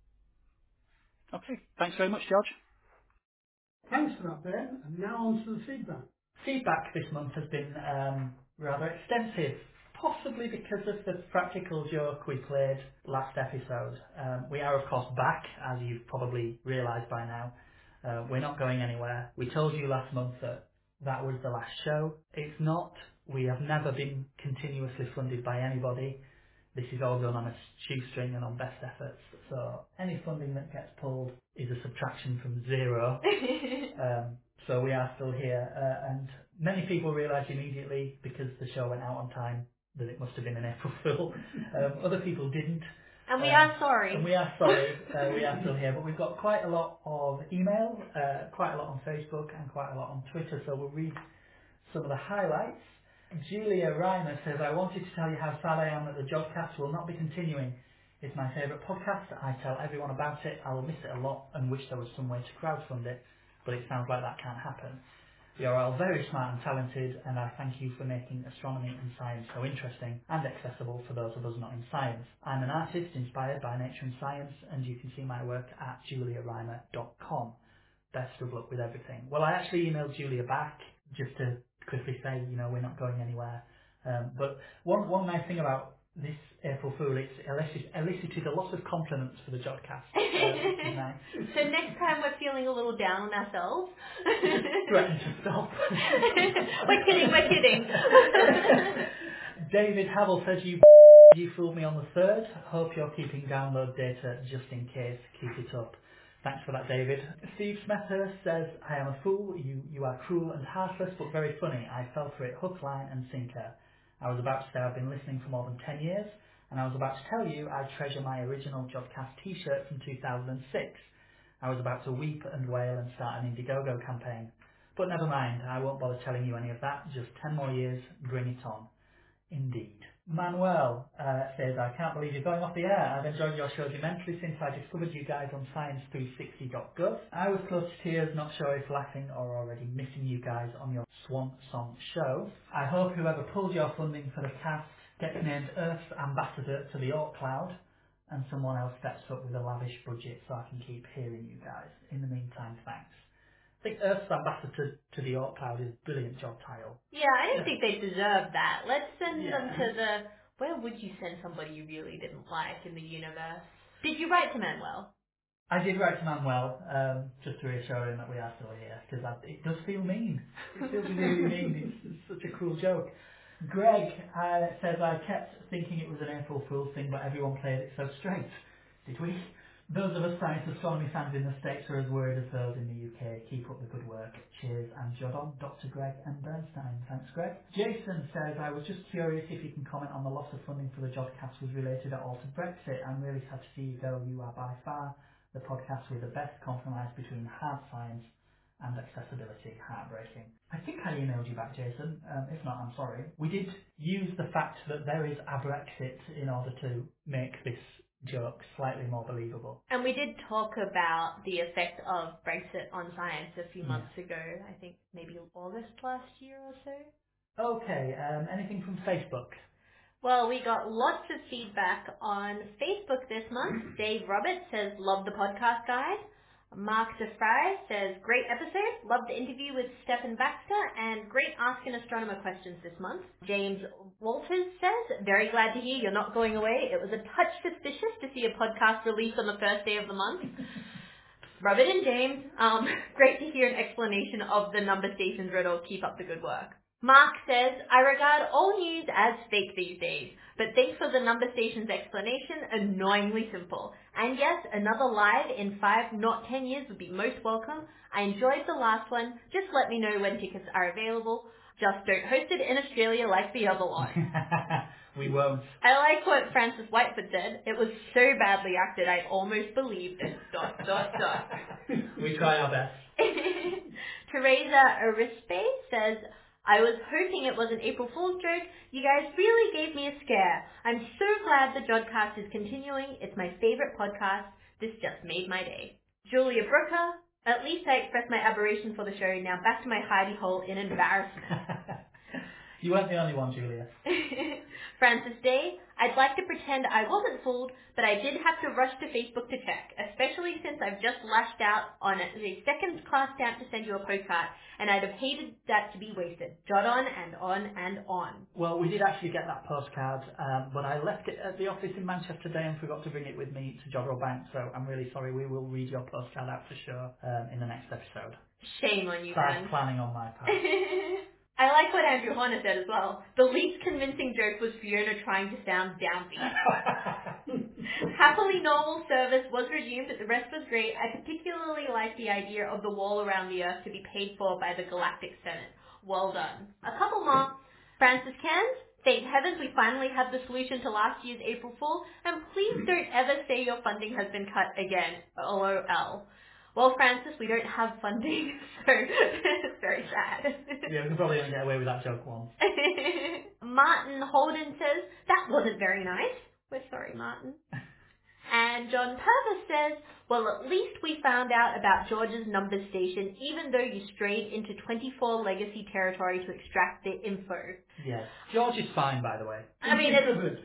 Okay, thanks very much, George. Thanks for that, Ben. And now on to the feedback. Feedback this month has been um, rather extensive, possibly because of the practical joke we played last episode. Um, we are, of course, back, as you've probably realised by now. Uh, we're not going anywhere. We told you last month that that was the last show. It's not. We have never been continuously funded by anybody. This is all done on a shoestring and on best efforts. So any funding that gets pulled is a subtraction from zero. um, so we are still here. Uh, and many people realised immediately, because the show went out on time, that it must have been an April Fool. Um, other people didn't. And we um, are sorry. And we are sorry. uh, we are still here. But we've got quite a lot of email, uh, quite a lot on Facebook, and quite a lot on Twitter. So we'll read some of the highlights. Julia Reimer says, I wanted to tell you how sad I am that the Jodcast will not be continuing. It's my favourite podcast. I tell everyone about it. I will miss it a lot and wish there was some way to crowdfund it, but it sounds like that can't happen. You're all very smart and talented, and I thank you for making astronomy and science so interesting and accessible for those of us not in science. I'm an artist inspired by nature and science, and you can see my work at julia reimer dot com. Best of luck with everything. Well, I actually emailed Julia back just to quickly say, you know, we're not going anywhere. Um, but one one nice thing about this April Fool, it's elicited, elicited a lot of compliments for the Jodcast, uh, which is nice. So next time we're feeling a little down on ourselves. Just threaten to stop. We're kidding, we're kidding. David Havel says, you you fooled me on the third. Hope you're keeping download data just in case. Keep it up. Thanks for that, David. Steve Smethurst says, I am a fool. You you are cruel and heartless, but very funny. I fell for it hook, line and sinker. I was about to say I've been listening for more than ten years, and I was about to tell you I treasure my original Jodcast t-shirt from two thousand six. I was about to weep and wail and start an Indiegogo campaign. But never mind, I won't bother telling you any of that. Just ten more years, bring it on. Indeed. Manuel uh, says, I can't believe you're going off the air. I've enjoyed your shows immensely since I discovered you guys on science three sixty dot gov. I was close to tears, not sure if laughing or already missing you guys on your Swan Song show. I hope whoever pulled your funding for the cast gets named Earth's ambassador to the Oort cloud, and someone else steps up with a lavish budget so I can keep hearing you guys. In the meantime, thanks. I think Earth's ambassador to the Oort cloud is a brilliant job title. Yeah, I don't think they deserve that. Let's send Yeah. them to the... Where would you send somebody you really didn't like in the universe? Did you write to Manuel? I did write to Manuel, um, just to reassure him that we are still here, because it does feel mean. It feels really mean. It's, it's such a cruel joke. Greg uh, says, I kept thinking it was an April Fool's thing, but everyone played it so straight. Did we? Those of us science astronomy fans in the States are as worried as those in the U K. Keep up the good work. Cheers and Jodon, Doctor Greg and Bernstein. Thanks, Greg. Jason says, I was just curious if you can comment on the loss of funding for the Jodcast was related at all to Brexit. I'm really sad to see you go. You are by far the podcast with the best compromise between hard science and accessibility heartbreaking. I think I emailed you back, Jason. Um, if not, I'm sorry. We did use the fact that there is a Brexit in order to make this joke slightly more believable. And we did talk about the effect of Brexit on science a few Yeah. months ago. I think maybe August last year or so. Okay, um, anything from Facebook? Well, we got lots of feedback on Facebook this month. Dave Roberts says, love the podcast guide. Mark DeFry says, great episode. Loved the interview with Stephen Baxter and great Ask an Astronomer questions this month. James Walters says, very glad to hear you're not going away. It was a touch suspicious to see a podcast released on the first day of the month. Robert and James, um, great to hear an explanation of the number stations riddle. Keep up the good work. Mark says, I regard all news as fake these days, but thanks for the number station's explanation, annoyingly simple. And yes, another live in five, not ten years would be most welcome. I enjoyed the last one. Just let me know when tickets are available. Just don't host it in Australia like the other one. We won't. I like what Francis Whiteford said. It was so badly acted, I almost believed it. Dot, dot, dot. We try our best. Teresa Arispe says, I was hoping it was an April Fool's joke. You guys really gave me a scare. I'm so glad the Jodcast is continuing. It's my favorite podcast. This just made my day. Julia Brooker, at least I expressed my aberration for the show. Now back to my hidey hole in embarrassment. You weren't the only one, Julia. Francis Day, I'd like to pretend I wasn't fooled, but I did have to rush to Facebook to check, especially since I've just lashed out on a second class stamp to send you a postcard, and I'd have hated that to be wasted. Jot on and on and on. Well, we did actually get that postcard, um, but I left it at the office in Manchester today and forgot to bring it with me to Jodrell Bank, so I'm really sorry. We will read your postcard out for sure um, in the next episode. Shame on you, Bad Ben. planning on my part. I like what Andrew Horner said as well. The least convincing joke was Fiona trying to sound downbeat. Happily normal service was resumed, but the rest was great. I particularly like the idea of the wall around the Earth to be paid for by the Galactic Senate. Well done. A couple more. Francis Cairns, thank heavens we finally have the solution to last year's April Fool, and please don't ever say your funding has been cut again. LOL. Well, Francis, we don't have funding, so it's very sad. Yeah, we can probably only get away with that joke once. Martin Holden says, that wasn't very nice. We're sorry, Martin. And John Purvis says, well, at least we found out about George's number station, even though you strayed into twenty-four legacy territory to extract the info. Yeah. George is fine, by the way. I mean, it's...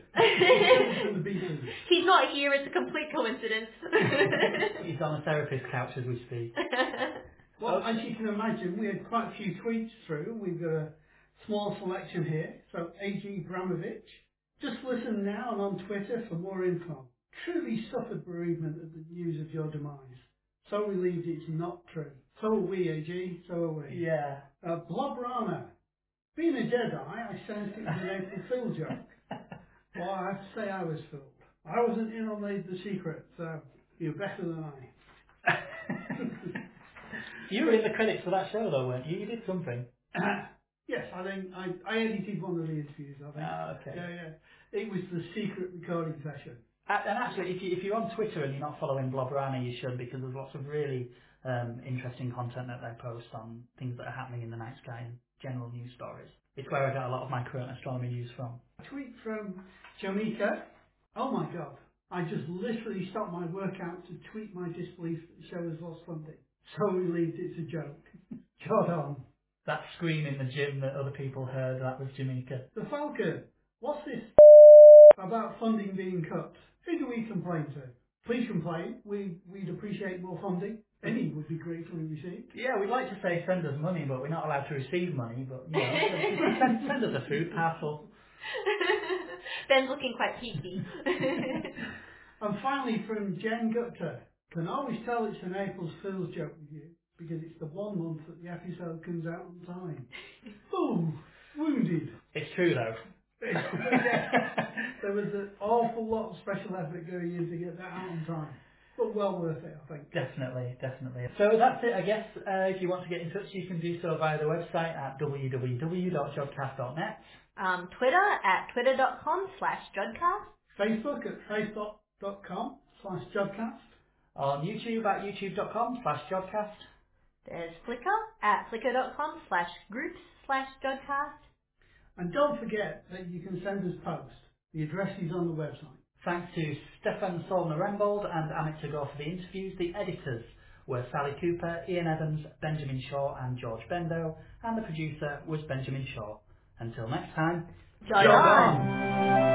He's not here, it's a complete coincidence. He's on a therapist couch as we speak. Well, as you can imagine, we had quite a few tweets through. We've got a small selection here. So, A G Bramovich, just listen now and on Twitter for more info. Truly suffered bereavement at the news of your demise. So relieved it's not true. So are we, A G. So are we. Yeah. Uh, Blob Rana. Being a Jedi, I sensed it was an April Fool joke. Well, I have to say I was fooled. I wasn't in on the, the secret, so you're better than I. You were in the credits for that show, though, weren't you? You did something. Yes, I think I, I edited one of the interviews, I think. Ah, okay. Yeah, yeah. It was the secret recording session. And actually, if, you, if you're on Twitter and you're not following Blob Rana, you should, because there's lots of really um, interesting content that they post on things that are happening in the night sky and general news stories. It's where I get a lot of my current astronomy news from. A tweet from Jamaica. Oh my god, I just literally stopped my workout to tweet my disbelief that the show has lost funding. So relieved it's a joke. Jot on. That scream in the gym that other people heard, that was Jamaica. The Falcon. What's this about funding being cut? Who do we complain to? Please complain. We, we'd appreciate more funding. Any would be gratefully received. Yeah, we'd like to say send us money, but we're not allowed to receive money. But, you know, send, send us a food parcel. Ben's looking quite peaky. And finally from Jen Gupta. Can always tell it's an April Fool's joke with you, because it's the one month that the episode comes out on time. Boom! Wounded. It's true, though. There was an awful lot of special effort going in to get that out on time. But well worth it, I think. Definitely, definitely. So that's it, I guess. Uh, if you want to get in touch, you can do so via the website at w w w dot jodcast dot net. Um, Twitter at twitter.com slash Jodcast. Facebook at facebook.com slash Jodcast. On YouTube at youtube.com slash Jodcast. There's Flickr at flickr.com slash groups slash Dodcast. And don't forget that you can send us posts. The address is on the website. Thanks to Stefan Solner-Rembold and Amit Tagore for the interviews. The editors were Sally Cooper, Ian Evans, Benjamin Shaw and George Bendo, and the producer was Benjamin Shaw. Until next time, Jog jog on! on!